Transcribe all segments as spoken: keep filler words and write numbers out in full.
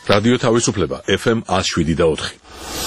რადიო თავისუფლება ეფ ემ one oh seven და four.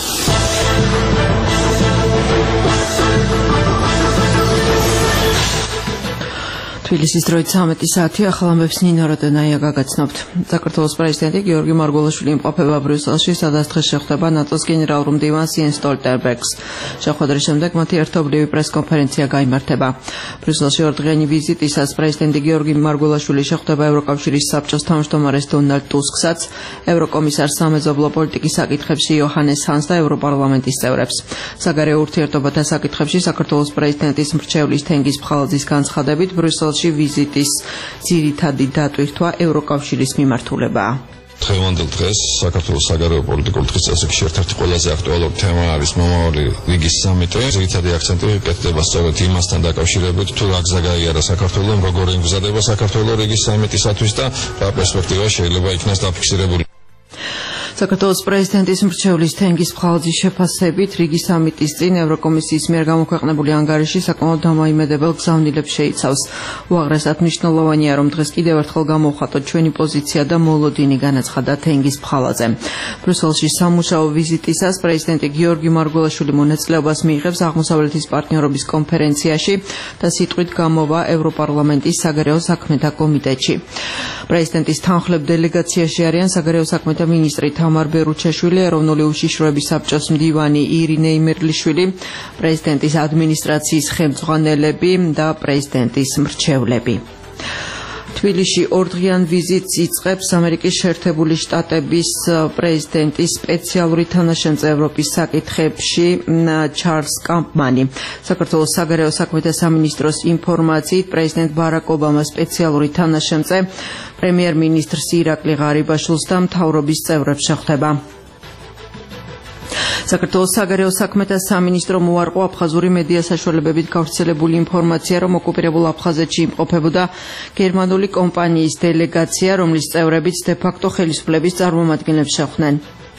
თბილისის დროით ცამეტი საათი ახალ ამბებს ნინო როდონაია გაგაცნობთ. საქართველოს პრეზიდენტი გიორგი მარგველაშვილი იმყოფება ბრიუსელში, სადაც დღეს შეხვდება ნატოს გენერალურ მდივანს იენს სტოლტენბერგს. შეხვედრის შემდეგ მათი ერთობლივი პრესკონფერენცია გაიმართება. ბრიუსელში ორდღიანი ვიზიტისას პრეზიდენტი გიორგი მარგველაშვილი შეხვდება ევროკავშირის საბჭოს თავმჯდომარეს დონალდ ტუსკსაც, ევროკომისარს სამეზობლო პოლიტიკის საკითხებში იოჰანეს ჰანს და ევროპარლამენტის წევრებს. საგარეო ურთიერთობათა საკითხებში საქართველოს პრეზიდენტის მრჩევლის თენგიზ ფხალაძის განცხადებით ბრიუსელში ვიზიტის ძირითადი დატვირთვა ევროკავშირის მიმართულებაა. დღევანდელ დღეს საქართველოს საგარეო პოლიტიკურ დღის წესებში ერთ-ერთი ყველაზე აქტუალური თემა არის მომავალი რიგის სამიტი. ძირითადი აქცენტი კეთდება სწორედ იმასთან დაკავშირებით, თუ რა გზა გაიარა საქართველომ, როგორ ემგზავრება საქართველო რიგის სამიტისათვის და რა პერსპექტივა შეიძლება იქნას დაფიქსირებული. საქართველოს პრეზიდენტის მრჩევლის თენგიზ ფხალაძის შეფასებით რიგი სამიტის წინ ევროკომისიის მიერ გამოქვეყნებული ანგარიში საკმაოდ დამოიმედებელ გზავნილებს შეიცავს. უაღრესად მნიშვნელოვანია, რომ დღეს კიდევ ერთხელ გამოვხატოთ ჩვენი პოზიცია და მოლოდინი, განაცხადა თენგიზ ფხალაძემ. ბრიუსელში სამუშაო ვიზიტისას პრეზიდენტი გიორგი მარგველაშვილი მონაწილეობას მიიღებს აღმოსავლეთის პარტნიორობის კონფერენციაში და სიტყვით გამოვა ევროპარლამენტის საგარეო საქმეთა კომიტეტში. პრეზიდენტის თანხლებ დელეგაციაში არიან საგარეო საქმეთა მინისტრი თამარ ბერუჩაშვილი, ეროვნული უშიშროების საბჭოს მდივანი ირინე იმერლიშვილი, პრეზიდენტის ადმინისტრაციის ხელმძღვანელები და პრეზიდენტის მრჩევლები. თბილისში ორდღიან ვიზიტს იწყებს ამერიკის შეერთებული შტატების პრეზიდენტის სპეციალური თანაშემწე ევროპის საკითხებში ჩარლზ კამპმანი. საქართველოს საგარეო საქმეთა სამინისტროს ინფორმაციით პრეზიდენტ ბარაკ ობამას სპეციალური თანაშემწე პრემიერ-მინისტრს ირაკლი ღარიბაშვილს და მთავრობის წევრებს შეხვდება. საქართველოს საგარეო საქმეთა სამინისტრომ უარყო აფხაზური მედია საშუალებებით გავრცელებული ინფორმაცია, რომ ოკუპირებულ აფხაზეთში იმყოფებოდა გერმანული კომპანიის დელეგაცია, რომლის წევრებიც დე-ფაქტო ხელისუფლების წარმომადგენლებს შეხვდნენ.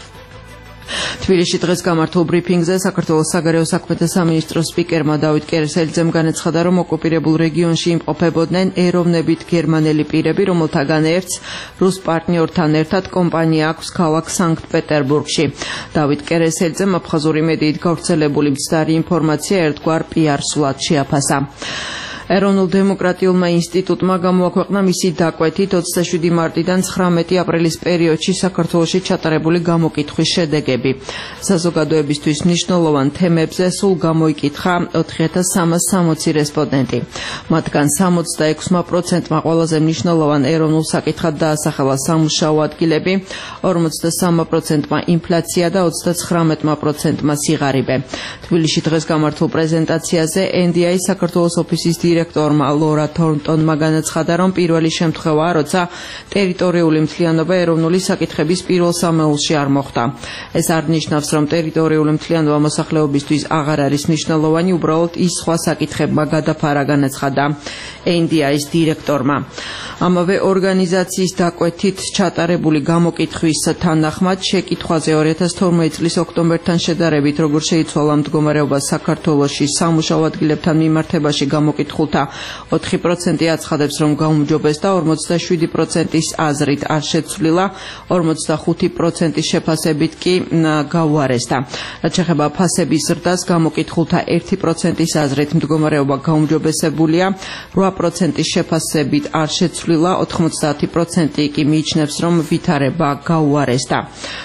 თბილისში დღეს გამართულ ბრიფინგზე საქართველოს საგარეო საქმეთა სამინისტროს სპიკერმა დავით კერესელიძემ განაცხადა, რომ ოკუპირებულ რეგიონში იმყოფებოდნენ ეროვნებით გერმანელი პირები, რომელთაგან ერთს რუს პარტნიორთან ერთად კომპანია აქვს ქალაქ სანქტ-პეტერბურგში. დავით კერესელიძემ აფხაზური მედიით გავრცელებული მცდარი ინფორმაცია ერთგვარ პიარ სულად შეაფასა. ეროვნულ დემოკრატიულმა ინსტიტუტმა გამოაქვეყნა მისი დაკვეთით ოცდაშვიდი მარტიდან ცხრამეტი აპრილის პერიოდში საქართველოში ჩატარებული გამოკითხვის შედეგები. საზოგადოებისთვის მნიშვნელოვან თემებზე სულ გამოიკითხა ოთხი ათას სამას სამოცი რესპონდენტი. მათგან სამოცდაექვსმა პროცენტმა ყველაზე მნიშვნელოვან ეროვნულ საკითხად დაასახელა სამუშაო ადგილები, ორმოცდასამმა პროცენტმა ინფლაცია და ოცდაცხრამეტმა პროცენტმა სიღარიბე. თბილისში დღეს გამართულ პრეზენტაციაზე ენ დი აი საქართველოს ოფისის დირექტორმა ლორა თორნტონმა განაცხადა, რომ პირველი შემთხვევაა, როცა ტერიტორიული მთლიანობა ეროვნული საკითხების პირველ სამეულში არ მოხდა. ეს არ ნიშნავს, რომ ტერიტორიული მთლიანობა მოსახლეობისთვის აღარ არის მნიშვნელოვანი, უბრალოდ ის სხვა საკითხებმა გადაფარა, განაცხადა ენ დი აის დირექტორმა. ამავე ორგანიზაციის დაკვეთით ჩატარებული გამოკითხვის თანახმად შეკითხვაზე ორი ათას თორმეტი წლის ოქტომბერთან შედარებით, როგორ შეიცვალა მდგომარეობა საქართველოში სამუშაო ადგილებთან მიმართებაში გამოკითხულთა ოთხი პროცენტი აცხადებს, რომ გაუმჯობესდა, ორმოცდაშვიდი პროცენტის აზრით არ შეცვლილა, ორმოცდახუთი პროცენტის შეფასებით კი გაუარესდა. რაც შეეხება ფასების ზრდას, გამოკითხულთა ერთი პროცენტის აზრით მდგომარეობა გაუმჯობესებულია, რვა პროცენტის შეფასებით არ შეცვლილა, ოთხმოცდაათი პროცენტი კი მიიჩნევს, რომ ვითარება გაუარესდა.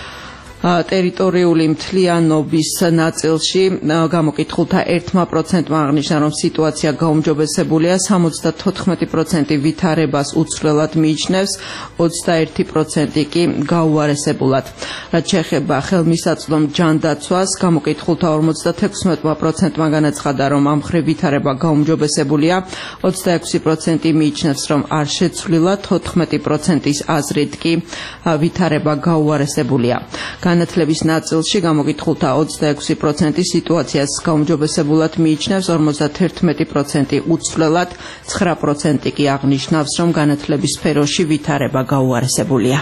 ტერიტორიული მთლიანობის ნაწილში გამოკითხულთა ერთმა პროცენტმა აღნიშნა, რომ სიტუაცია გაუმჯობესებულია, სამოცდათოთხმეტი პროცენტი ვითარებას უცვლელად მიიჩნევს, ოცდაერთი პროცენტი კი გაუარესებულად. რაც შეეხება ხელმისაწვდომ ჯანდაცვას, გამოკითხულთა ორმოცდათექვსმეტმა პროცენტმა განაცხადა, რომ ამ მხრივ ვითარება გაუმჯობესებულია, ოცდაექვსი პროცენტი მიიჩნევს, რომ არ შეცვლილა, თოთხმეტი პროცენტის აზრით კი ვითარება გაუარესებულია. განათლების ნაწილში გამოკითხულთა ოცდაექვსი პროცენტი სიტუაციას გაუმჯობესებულად მიიჩნევს, ორმოცდაერთი პროცენტი უცვლელად, ცხრა პროცენტი კი აღნიშნავს, რომ განათლების სფეროში ვითარება გაუარესებულია.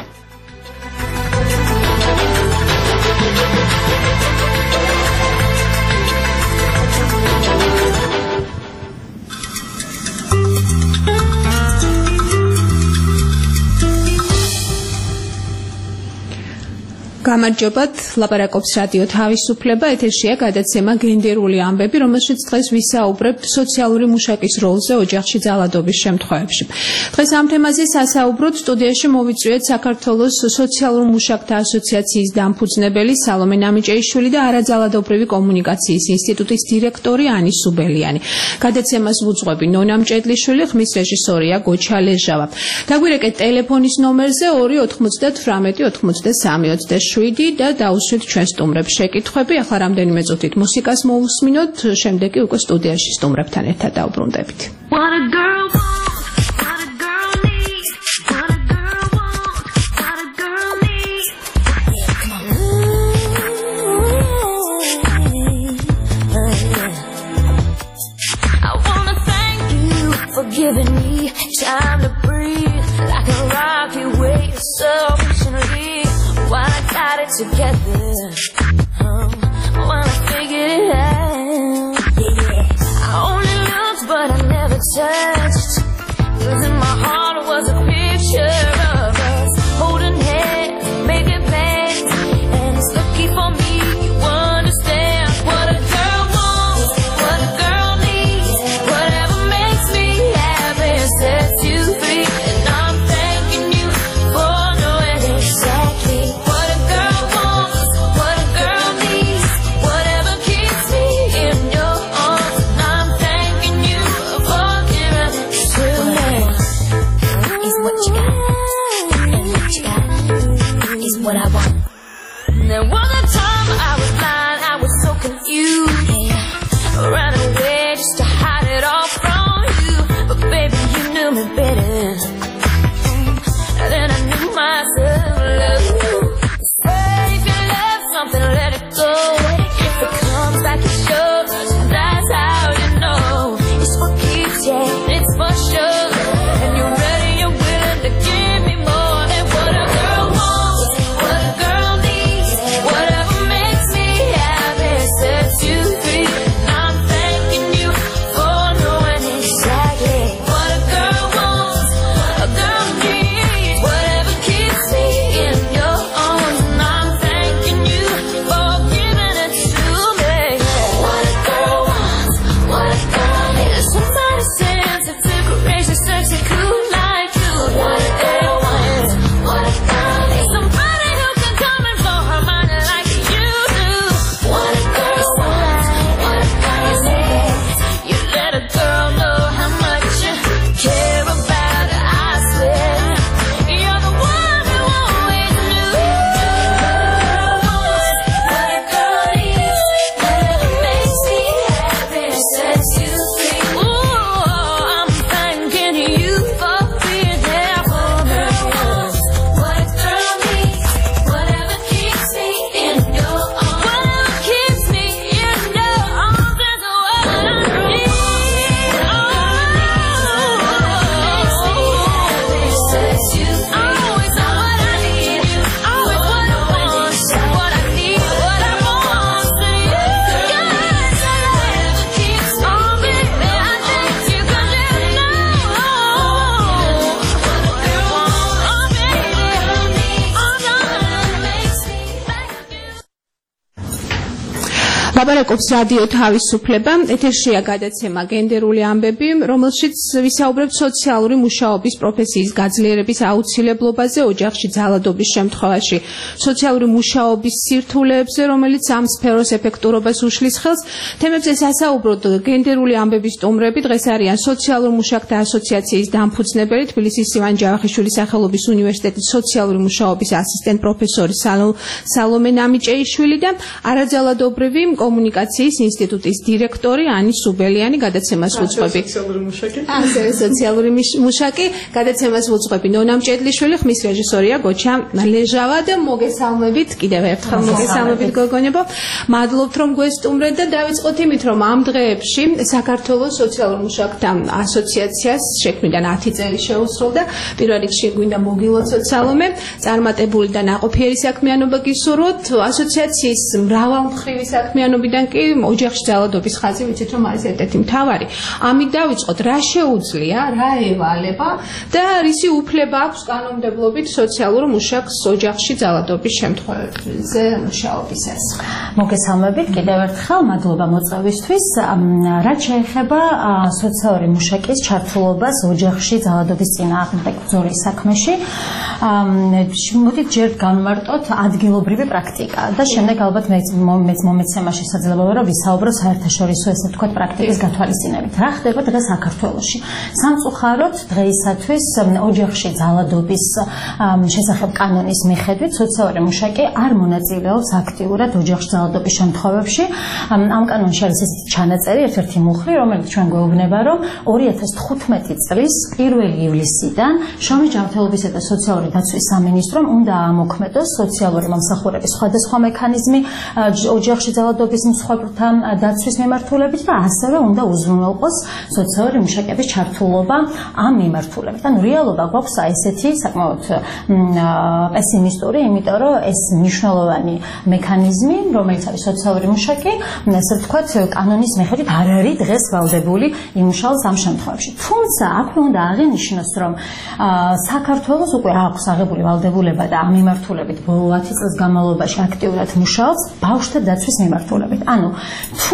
გამარჯობათ, ლაპარაკობს რადიო თავისუფლება, ეთერშია გადაცემა გენდერული ამბები, რომელშიც დღეს ვისაუბრებთ სოციალური მუშაკის როლზე ოჯახში ძალადობის შემთხვევებში. დღეს ამ თემაზე სასაუბროთ სტუდიაში მოვიწვიეთ საქართველოს სოციალურ მუშაკთა ასოციაციის დამფუძნებელი სალომე ნამიჭეიშვილი და არაძალადობრივი კომუნიკაციის ინსტიტუტის დირექტორი ანი სუბელიანი. გადაცემას ვუძღვები ნონა მჭედლიშვილი, ხმის რეჟისორია გოჩა ლეჟავა. დაგვირეკეთ ტელეფონის ნომერზე ორი ოთხმოცდათვრამეტი ოთხმოცდასამი ოცდაშვიდი და დაუსვით ჩვენ სტუმრებს შეკითხვები. ახლა რამდენიმე წუთით მუსიკას მოვუსმინოთ, შემდეგ კი უკვე სტუდიაში სტუმრებთან ერთად დავბრუნდებით. What a girl wants, what a girl needs, what a girl wants, what a girl needs. I wanna thank you for giving me time to breathe, like a rocky wave so patiently. While I got it together, um, while I figured it out, yeah. I only looked but I never touched, 'cause in my heart was a picture of us holding hands, making plans, and it's lucky for me you understand what a girl wants, what a girl needs, whatever makes me happy sets you free, and I'm thanking you for knowing exactly what a girl wants, what a girl needs, whatever keeps me in your arms, and I'm thanking you for giving it to me. Is what you got, and what you got is what I want. There was a time I was blind, I was so confused, ran away just to hide it all from you, but baby you knew me better than I knew myself. Love you. Say if you love something, let it go. If it comes back, it shows. That's how you know it's what keeps you. It's for sure. And you're ready, you're willing to give me more than what a girl wants, what a girl needs, whatever makes me happy sets you free. And I'm thanking you for knowing exactly what a girl wants, a girl needs, whatever keeps me in your arms. And I'm thanking you for giving it to me. What a girl wants, what a girl needs. Somebody says if you're crazy, sexy, cool like you. What a girl wants, what a girl needs. Somebody who can come and blow her mind like you do. What a girl wants, what a girl needs. You let a girl know how much you care about her, I swear. You're the one who always knew. What a girl needs, whatever makes me happy sets you free. Ooh, I'm thanking you for being there for me. What a girl needs, whatever keeps me in your arms, whatever keeps me in your arms is what I need. Sets you free. Always know what I need, always what I want, what I need, what I want. Say whatever keeps me in your arms. I thank you 'cause you know what a girl wants. Oh baby, oh no, makes me happy. ლაპარაკობს რადიო თავისუფლება, ეთერშია გადაცემა გენდერული ამბები, რომელშიც ვისაუბრებთ სოციალური მუშაობის პროფესიის გაძლიერების აუცილებლობაზე ოჯახში ძალადობის შემთხვევაში, სოციალური მუშაობის სირთულეებზე, რომელიც ამ სფეროს ეფექტურობას უშლის ხელს. თემებზე სასაუბროდ გენდერული ამბების სტუმრები დღეს არიან სოციალურ მუშაკთა ასოციაციის დამფუძნებელი, თბილისის ივან ჯავახიშვილის სახელობის უნივერსიტეტის სოციალური მუშაობის ასისტენტ პროფესორი სალო- სალომე ნამიჭეიშვილი და არაძალადობრივი კომუნიკაციის ინსტიტუტის დირექტორი ანი სუბელიანი. გადაცემას ვუძღვები. ასევე სოციალური მიშ- მუშაკი. გადაცემას ვუძღვები ნონა მჭედლიშვილი, ხმის რეჟისორია გოჩა ლეჟავა და მოგესალმებით კიდევ ერთხელ მოგესალმებით გოგონებო. მადლობთ რომ გვესტუმრეთ და დავიწყოთ იმით რომ ამ დღეებში საქართველოს სოციალურ მუშაკთა ასოციაციას შექმნიდან ათი წელი შეუსრულდა. პირველ რიგში გვინდა მოგილოცოთ სალომე, წარმატებული და ნაყოფიერი საქმიანობა გისურვოთ. ასოციაციის მრავალმხრივი საქმიანობიდან კი ოჯახში ძალადობის ხაზი ვიცით რომ არის ერთ-ერთი მთავარი. ამით დავიწყოთ რა შეუძლია, რა ევალება და რისი უფლება აქვს კანონმდებლობით სოციალურ მუშაკს ოჯახში ძალადობის შემთხვევებზე მუშაობისას. მოგესალმებით კიდევ ერთხელ, მადლობა მოწვევისთვის. რაც შეეხება სოციალური მუშაკის ჩართულობას ოჯახში ძალადობის წინააღმდეგ ბრძოლის საქმეში, მოდით ჯერ განვარტოთ ადგილობრივი პრაქტიკა და შემდეგ ალბათ მეც მომეცემა შესაძლებელია რომ ვისაუბრო საერთაშორისო ესე ვთქვათ პრაქტიკის გათვალისწინებით. რა ხდება დღეს საქართველოში? სამწუხაროდ დღეისათვის ოჯახში ძალადობის შესახებ კანონის მიხედვით სოციალური მუშაკი არ მონაწილეობს აქტიურად ოჯახში ძალადობის შემთხვევებში. ამ კანონში არის ესეთი ჩანაწერი, ერთ-ერთი მუხლი, რომელიც ჩვენ გვეუბნება, რომ ორი ათას თხუთმეტი წლის პირველი ივლისიდან შრომის ჯანმრთელობისა და სოციალური დაცვის სამინისტრომ უნდა ამოქმედოს სოციალური მომსახურების სხვადასხვა მექანიზმი ოჯახში ძალადობის მსხვერპლთა დაცვის მიმართულებით და ასევე უნდა უზრუნველყოს სოციალური მუშაკების ჩართულობა ამ მიმართულებით. ანუ რეალობა გვაქვს ესეთი საკმაოდ პესიმისტური, იმიტომ რომ ეს მნიშვნელოვანი მექანიზმი, რომელიც არის სოციალური მუშაკი, ასე ვთქვათ, კანონის მიხედვით არ არის დღეს ვალდებული იმუშაოს ამ შემთხვევებში. თუმცა აქვე უნდა აღინიშნოს, რომ საქართველოს უკვე აქვს აღებული ვალდებულება და ამ მიმართულებით ბოლო ათი წლის განმავლობაში აქტიურად მუშაობს ბავშვთა დაცვის მიმართულებით. ანუ თუ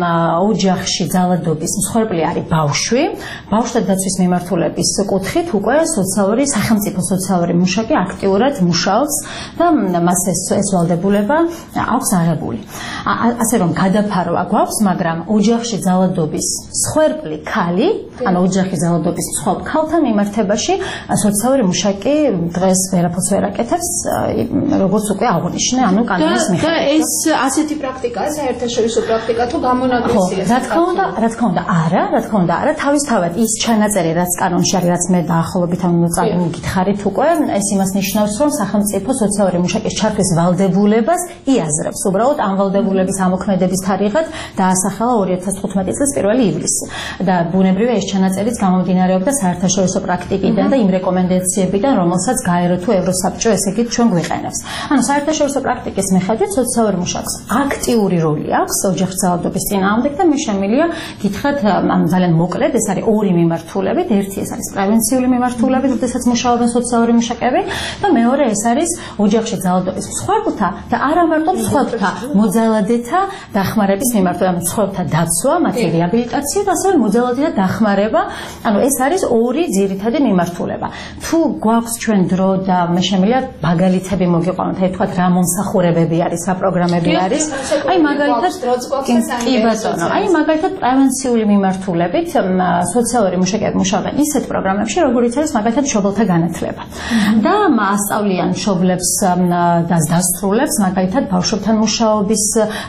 ოჯახში ძალადობის მსხვერპლი არის ბავშვი, ბავშვთა დაცვის მიმართულების კუთხით უკვე სოციალური სახელმწიფო სოციალური მუშაკი აქტიურად მუშაობს და მას ეს ეს ვალდებულება აქვს აღებული. ასე რომ გადაფარვა გვაქვს, მაგრამ ოჯახში ძალადობის მსხვერპლი ქალი, ანუ ოჯახში ძალადობის მსხვერპლ ქალთან მიმართებაში სოციალური მუშაკი დღეს ვერაფერს ვერ აკეთებს, როგორც უკვე აღნიშნე, ანუ კანონის მიხედვით. და ეს ასეთი პრაქტიკაა, საერთაშორისო პრაქტიკა თუ გამონაკლისია? რა თქმა უნდა, რა თქმა უნდა, არა, რა თქმა უნდა, არა, თავისთავად ის ჩანაწერი, რაც კანონში არის, რაც მე დაახლოებით ამ გითხარით უკვე, ეს იმას ნიშნავს, რომ სახელმწიფო სოციალური მუშაკის ჩართვის ვალდებულებას იაზრებს. უბრალოდ ამ ვალდებულების ამოქმედების თარიღად დაასახელა ორი ათას თხუთმეტი წლის პირველი ივლისი. და ბუნებრივია ეს ჩანაწერიც გამომდინარეობდა საერთაშორისო პრაქტიკიდან და იმ რეკომენდაციებიდან, რომელსაც გაერო თუ ევროსაბჭო, ესე იგი ჩვენ გვიყენებს. ანუ საერთაშორისო პრაქტიკის მიხედვით სოციალურ მუშაკს აქტიური როლი აქვს ოჯახში ძალადობის წინააღმდეგ და მე შემიძლია გითხრათ ამ ძალიან მოკლედ, ეს არის ორი მიმართულებით, ერთი ეს არის პრევენციული მიმართულებით, როდესაც მუშაობენ სოციალური მუშაკები და მეორე ეს არის ოჯახში ძალადობის მსხვერპლთა და არა მარტო მსხვერპლთა, მოძალადეთა დახმარების მიმართულებით, მსხვერპლთა დაცვა, მათი რეაბილიტაცია და ასევე მოძალადეთა დახმარება. ანუ ეს არის ორი ძირითადი მიმართულება. თუ გვაქვს ჩვენ დრო და მე შემიძლია მაგალითები მოგიყვანოთ, აი თქვათ რა მომსახურებები არის, რა პროგრამები არის. აი მაგალითად კი ბატონო, აი მაგალითად პრევენციული მიმართულებით სოციალური მუშაკები მუშაობენ ისეთ პროგრამებში, როგორიც არის მაგალითად მშობელთა განათლება. და ასწავლიან მშობლებს და დასრულებს მაგალითად ბავშვებთან მუშაობის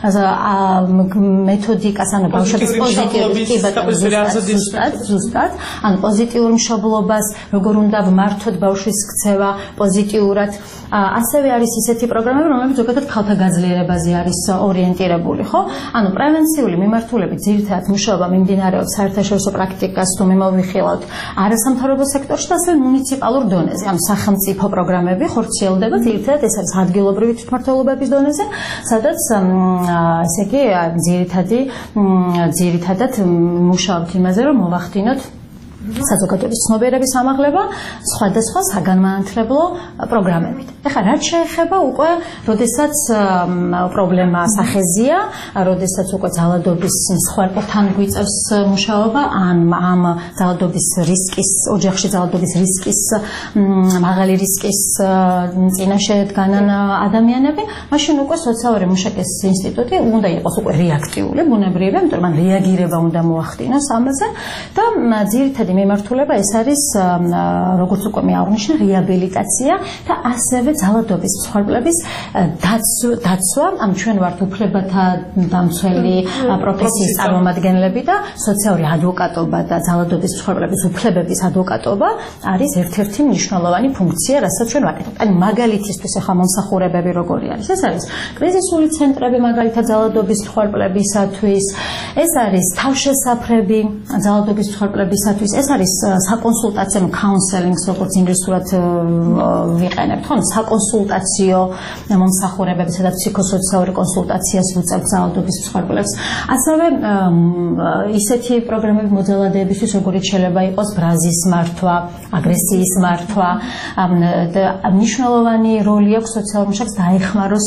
მეთოდიკას, ანუ ბავშვების პოზიტიური კი ბატონო, ზუსტად, ზუსტად, ანუ პოზიტიურ მშობლობას, როგორ უნდა ვმართოთ ბავშვის ქცევა პოზიტიურად. ასევე არის ისეთი პროგრამები, რომლებიც ზოგადად ქალთა გაძლიერებაზე არის ორიენტირებული, ხო? ანუ პრევენციული მიმართულებით ძირითადად მუშაობა მიმდინარეობს საერთაშორისო პრაქტიკას თუ მიმოვიხილავთ არასამთავრობო სექტორში და ასევე მუნიციპალურ დონეზე. ანუ სახელმწიფო პროგრამები ხორციელდება ძირითადად ეს არის ადგილობრივი თვითმმართველობების დონეზე, სადაც ესე იგი ძირითადი ძირითადად მუშაობთ იმაზე, რომ მოვახდინოთ საზოგადოების ცნობიერების ამაღლება სხვადასხვა საგანმანათლებლო პროგრამებით. ეხლა რაც შეეხება უკვე, როდესაც პრობლემა სახეზია, როდესაც უკვე ძალადობის მსხვერპლთან გვიწევს მუშაობა, ან ამ ძალადობის რისკის, ოჯახში ძალადობის რისკის, მაღალი რისკის წინაშე დგანან ადამიანები, მაშინ უკვე სოციალური მუშაკის ინსტიტუტი უნდა იყოს უკვე რეაქტიული, ბუნებრივია, იმიტომ რომ რეაგირება უნდა მოახდინოს ამაზე და ძირითადი მიმართულება ეს არის, როგორც უკვე მე აღნიშნე, რეაბილიტაცია და ასევე ძალადობის მსხვერპლების დაცვა. ამ ჩვენ ვართ უფლებათა დამცველი პროფესიის წარმომადგენლები და სოციალური ადვოკატობა და ძალადობის მსხვერპლების უფლებების ადვოკატობა არის ერთ-ერთი მნიშვნელოვანი ფუნქცია, რასაც ჩვენ ვაკეთებთ. ანუ მაგალითისთვის ახლა მომსახურებები როგორი არის? ეს არის კრიზისული ცენტრები მაგალითად ძალადობის მსხვერპლებისათვის, ეს არის თავშესაფრები ძალადობის მსხვერპლებისათვის, ეს არის არის საკონსულტაციო counseling-ს როგორც ინგლისურად ვიყენებთ, ხო? საკონსულტაციო მომსახურებები, სადაც ფსიქოსოციალური კონსულტაციას ვუწევთ ძალადობის მსხვერპლებს. ასევე ისეთი პროგრამები მოძალადებისთვის, როგორიც შეიძლება იყოს ბრაზის მართვა, აგრესიის მართვა, მნიშვნელოვანი როლი აქვს სოციალურ მუშაკს დაეხმაროს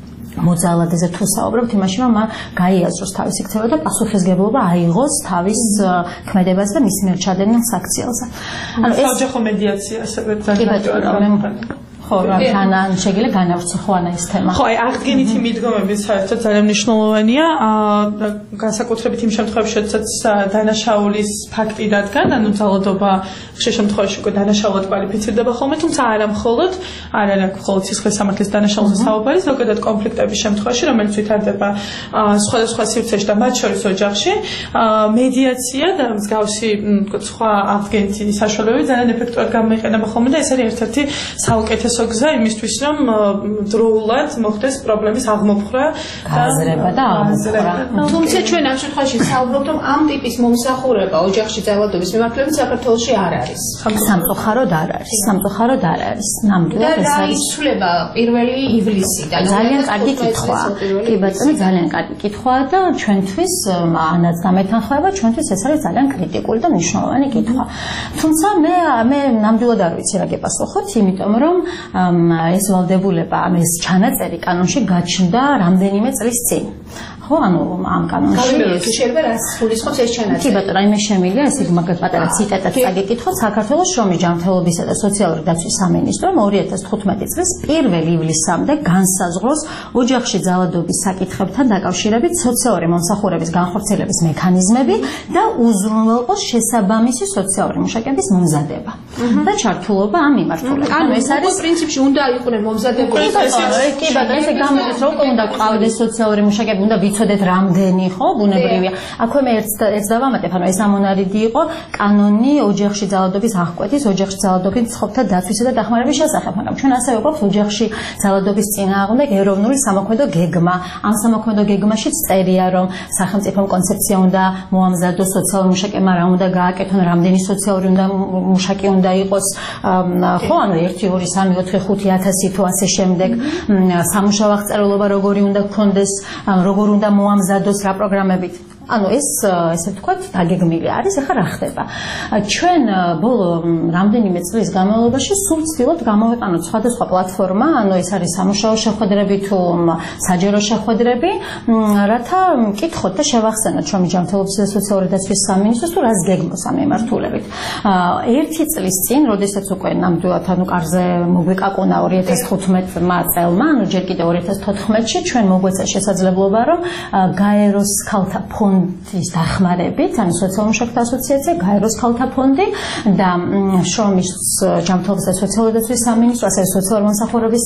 მოძალადეზე თუ საუბრობთ, იმაში რომ მან გაიაზროს თავისი ქცევა და პასუხისგებლობა აიღოს თავის ქმედებაზე და მისი მიერ ჩადენილ საქციელზე. ანუ ეს საოჯახო მედიაცია ასევე ძალიან ხო, რადგან შეიძლება განავრცო ხო ანა ეს თემა. ხო, აი აღდგენითი მიდგომები საერთოდ ძალიან მნიშვნელოვანია, განსაკუთრებით იმ შემთხვევაში, როდესაც დანაშაულის ფაქტი დადგან, ანუ ძალადობა ხშირ შემთხვევაში უკვე დანაშაულად კვალიფიცირდება ხოლმე, თუმცა არა მხოლოდ, არ არის მხოლოდ სისხლის სამართლის დანაშაულზე საუბარი, ზოგადად კონფლიქტების შემთხვევაში, რომელიც ვითარდება სხვადასხვა სივრცეში და მათ შორის ოჯახში, მედიაცია და მსგავსი სხვა აღდგენითი საშუალებები ძალიან ეფექტურად გამოიყენება ხოლმე და ეს არის ერთ-ერთი საუკეთესო გზა იმისთვის, რომ დროულად მოხდეს პრობლემის აღმოფხვრა და აზრება და აღმოფხვრა. თუმცა ჩვენ ამ შემთხვევაში საუბრობთ, რომ ამ ტიპის მომსახურება ოჯახში ძალადობის მიმართულებით საქართველოში არ არის. სამწუხაროდ არ არის. სამწუხაროდ არ არის. ნამდვილად ეს არის. იცვლება პირველი ივლისიდან. ძალიან კარგი კითხვა. კი ბატონო, ძალიან კარგი კითხვაა და ჩვენთვის ანაც დამეთანხმება, ჩვენთვის ეს არის ძალიან კრიტიკული და მნიშვნელოვანი კითხვა. თუმცა მე მე ნამდვილად არ ვიცი რა გეპასუხოთ, იმიტომ რომ ეს ვალდებულება, ეს ჩანაწერი კანონში გაჩნდა რამდენიმე წლის წინ. ხო, ანუ ამ კანონში ეს შეიძლება რაც გულისხმობს ეს ჩანაწერი. კი ბატონო, აი მე შემიძლია ესე მაგათ პატარა ციტატაც წაგეკითხოთ. საქართველოს შრომის ჯანმრთელობისა და სოციალური დაცვის სამინისტრომ ორი ათას თხუთმეტი წლის პირველი ივლისამდე განსაზღვროს ოჯახში ძალადობის საკითხებთან დაკავშირებით სოციალური მომსახურების განხორციელების მექანიზმები და უზრუნველყოს შესაბამისი სოციალური მუშაკების მომზადება და ჩართულობა ამ მიმართულებით. ანუ ეს არის პრინციპში უნდა იყვნენ მომზადებული. კი ბატონო, ესე გამოდის რომ უნდა ყავდეს სოციალური მუშაკები, უნდა ვიცოდეთ რამდენი, ხო, ბუნებრივია. აქვე მე ერთ ერთ დავამატებ, ანუ ეს ამონარიდი იყო კანონი ოჯახში ძალადობის აღკვეთის, ოჯახში ძალადობის მცხოვრთა დაცვისა და დახმარების შესახებ, მაგრამ ჩვენ ასევე გვაქვს ოჯახში ძალადობის წინააღმდეგ ეროვნული სამოქმედო გეგმა. ამ სამოქმედო გეგმაშიც წერია, რომ სახელმწიფომ კონცეფცია უნდა მოამზადოს სოციალურ მუშაკებმა რა უნდა გააკეთონ, რამდენი სოციალური უნდა მუშაკი უნდა იყოს, ხო, ანუ ერთი, ორი, სამი, ოთხი, ხუთი ათასი თუ ასე შემდეგ, სამუშაო აღწერილობა როგორი უნდა გქონდეს, როგორ უნდა მოამზადოს რა პროგრამებით. ანუ ეს ესე ვთქვათ დაგეგმილი არის, ახლა რა ხდება? ჩვენ ბოლო რამდენიმე წლის განმავლობაში სულ ვცდილობთ გამოვიყენოთ სხვადასხვა პლატფორმა, ანუ ეს არის სამუშაო შეხვედრები თუ საჯარო შეხვედრები, რათა მკითხოთ და შევახსენოთ შრომის ჯანმრთელობისა და სოციალური დაცვის სამინისტროს თუ რას გეგმავს ამ მიმართულებით. ერთი წლის წინ, როდესაც უკვე ნამდვილად ანუ კარზე მოგვიკაკუნა ორი ათას თხუთმეტმა წელმა, ანუ ჯერ კიდევ ორი ათას თოთხმეტში ჩვენ მოგვეცა შესაძლებლობა, რომ გაეროს ქალთა ფონდი ის დახმარებით, ანუ სოციალურ მუშაკთა ასოციაცია, გაეროს ქალთა ფონდი და შრომის ჯანმრთელობისა და სოციალური დაცვის სამინისტრო, ასევე სოციალური მომსახურების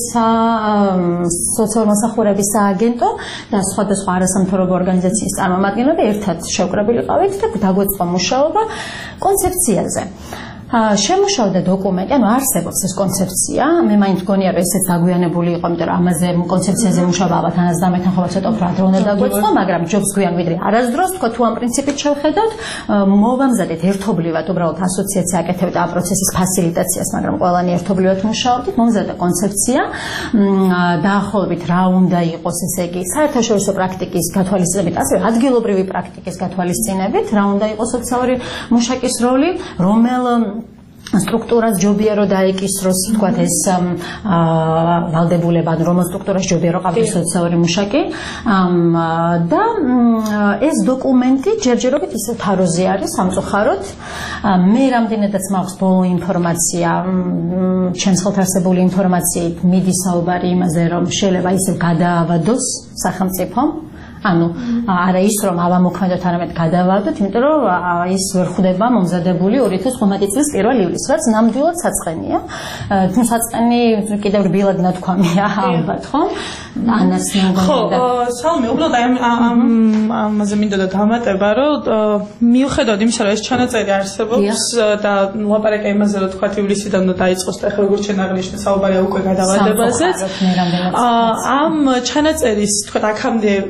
სოციალური მომსახურების სააგენტო და სხვადასხვა არასამთავრობო ორგანიზაციის წარმომადგენლები ერთად შევკრებილი ყავით და დაგვეწყო მუშაობა კონცეფციაზე. შემუშავდა დოკუმენტი, ანუ არსებობს ეს კონცეფცია. მე მაინც მგონია, რომ ესეც დაგვიანებული იყო, იმიტომ რომ ამაზე კონცეფციაზე მუშაობა ალბათ დამეთანხმება ცოტა უფრო ადრე უნდა დაგვეწყო, მაგრამ ჯობს გვიან ვიდრე არასდროს, თქო თუ ამ პრინციპით შევხედოთ, მოვამზადეთ ერთობლივად უბრალოდ ასოციაცია აკეთებდა ამ პროცესის ფასილიტაციას, მაგრამ ყველანი ერთობლივად მუშაობდით, მომზადდა კონცეფცია, დაახლოებით რა უნდა იყოს, ესე იგი, საერთაშორისო პრაქტიკის გათვალისწინებით, ასევე ადგილობრივი პრაქტიკის გათვალისწინებით, რა უნდა იყოს სოციალური მუშაკის როლი, რომელ სტრუქტურას ჯობია რომ დაეკისროს, თქვათ ეს ვალდებულება, რომელ სტრუქტურას ჯობია რომ ყავდეს სოციალური მუშაკი და ეს დოკუმენტი ჯერჯერობით ისე თაროზე არის სამწუხაროდ. მე რამდენადაც მაქვს ბოლო ინფორმაცია, ჩემს ხელთ არსებული ინფორმაციით მიდის საუბარი იმაზე, რომ შეიძლება ისე გადაავადოს სახელმწიფომ. ანუ არა ის რომ ავამოქმედოთ, არამედ გადავავდოთ, იმიტომ რომ ის ვერ ხვდება მომზადებული ორი ათას თხუთმეტი წლის პირველ ივლისს, რაც ნამდვილად საწყენია. თუ საწყენი კიდევ რბილად ნათქვამია ალბათ, ხო? ანას მოგონდა. ხო, სალმე, უბრალოდ აი ამ ამაზე მინდა დავამატება, რომ მიუხედავად იმისა, რომ ეს ჩანაწერი არსებობს და ლაპარაკი იმაზე, რომ თქვათ ივლისიდან უნდა დაიწყოს და ახლა როგორც ჩვენ აღნიშნეთ, საუბარია უკვე გადავადებაზე. ამ ჩანაწერის თქვათ აქამდე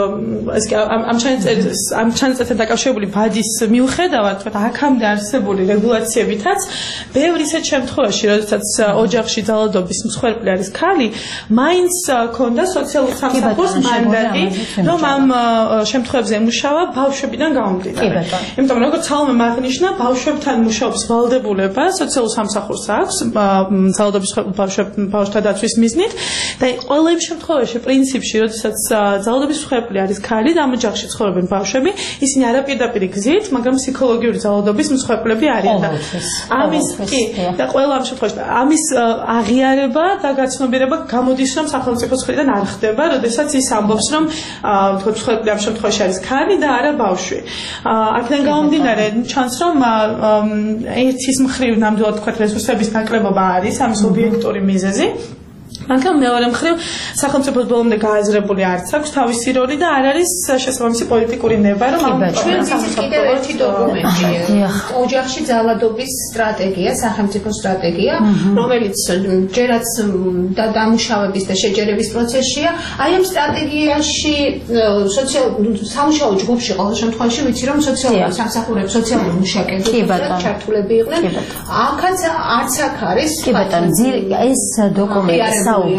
ეს კი ამ ჩანაწერის ამ ჩანაწერთან დაკავშირებული ვადის მიუხედავად თქვა აქამდე არსებული რეგულაციებითაც ბევრი ისეთ შემთხვევაში როდესაც ოჯახში ძალადობის მსხვერპლი არის ქალი მაინც ქონდა სოციალურ სამსახურს მანდატი რომ ამ შემთხვევებზე ემუშავა ბავშვებიდან გამომდინარე იმიტომ რომ როგორც ცალმა აღნიშნა ბავშვებთან მუშაობს ვალდებულება სოციალურ სამსახურს აქვს ძალადობის ბავშვთა დაცვის მიზნით და ყველა იმ შემთხვევაში პრინციპში როდესაც ძალადობის მსხვერპლი არის ქალი და ამ ოჯახში ცხოვრობენ ბავშვები ისინი არაპირდაპირ გზით მაგრამ ფსიქოლოგიური ძალადობის მსხვერპლები არიან და ამის კი და ყველა ამ შემთხვევაში ამის აღიარება და გაცნობიერება გამოდის რომ სახელმწიფოს მხრიდან არ ხდება როდესაც ის ამბობს რომ თქო მსხვერპლი ამ შემთხვევაში არის ქალი და არა ბავშვი აქედან გამომდინარე ჩანს რომ ერთის მხრივ ნამდვილად თქვა რესურსების ნაკლებობა არის ამის ობიექტური მიზეზი მაგრამ მეორე მხრივ სახელმწიფოს ბოლომდე გააზრებული არც აქვს თავისი როლი და არ არის შესაბამისი პოლიტიკური ნება რომ ამ ჩვენ კიდევ ერთი დოკუმენტი ოჯახში ძალადობის სტრატეგია სახელმწიფო სტრატეგია რომელიც ჯერაც დამუშავების და შეჯერების პროცესია აი ამ სტრატეგიაში სამუშაო ჯგუფში ყოველ შემთხვევაში ვიცი რომ სოციალური სამსახურები სოციალური მუშაკები ჩართულები იყვნენ აქაც არც აქ არის კი ბატონო ეს დოკუმენტი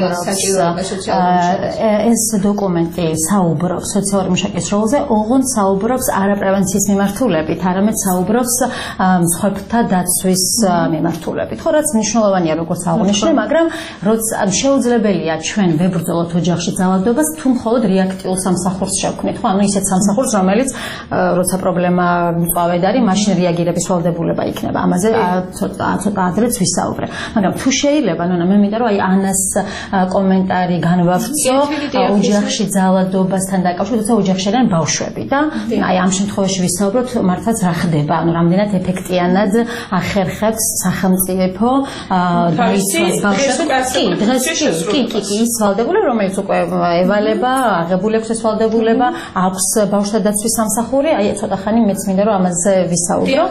ეს დოკუმენტი საუბრობს სოციალური მუშაკის როლზე, ოღონდ საუბრობს არა პრევენციის მიმართულებით, არამედ საუბრობს მსხვერპლთა დაცვის მიმართულებით. ხო, რაც მნიშვნელოვანია, როგორც აღნიშნე, მაგრამ როცა შეუძლებელია ჩვენ ვებრძოლოთ ოჯახში ძალადობას, თუ მხოლოდ რეაქტიულ სამსახურს შევქმნით. ხო, ანუ ისეთ სამსახურს, რომელიც როცა პრობლემა მყავედარი, მაშინ რეაგირების ვალდებულება იქნება. ამაზე ცოტა ცოტა ადრეც ვისაუბრე. მაგრამ თუ შეიძლება, ნუნა, მე მინდა რომ აი ანას კომენტარი განვავრცო ოჯახში ძალადობასთან დაკავშირებით, როცა ოჯახში არიან ბავშვები და აი ამ შემთხვევაში ვისაუბროთ მართლაც რა ხდება, ანუ რამდენად ეფექტიანად ახერხებს სახელმწიფო დაიცვას ბავშვებს. კი, დღეს კი, კი, კი, ის ვალდებულება, რომელიც უკვე ევალება, აღებული აქვს ეს ვალდებულება, აქვს ბავშვთა დაცვის სამსახური, აი ცოტა ხანი მეც მინდა რომ ამაზე ვისაუბრო.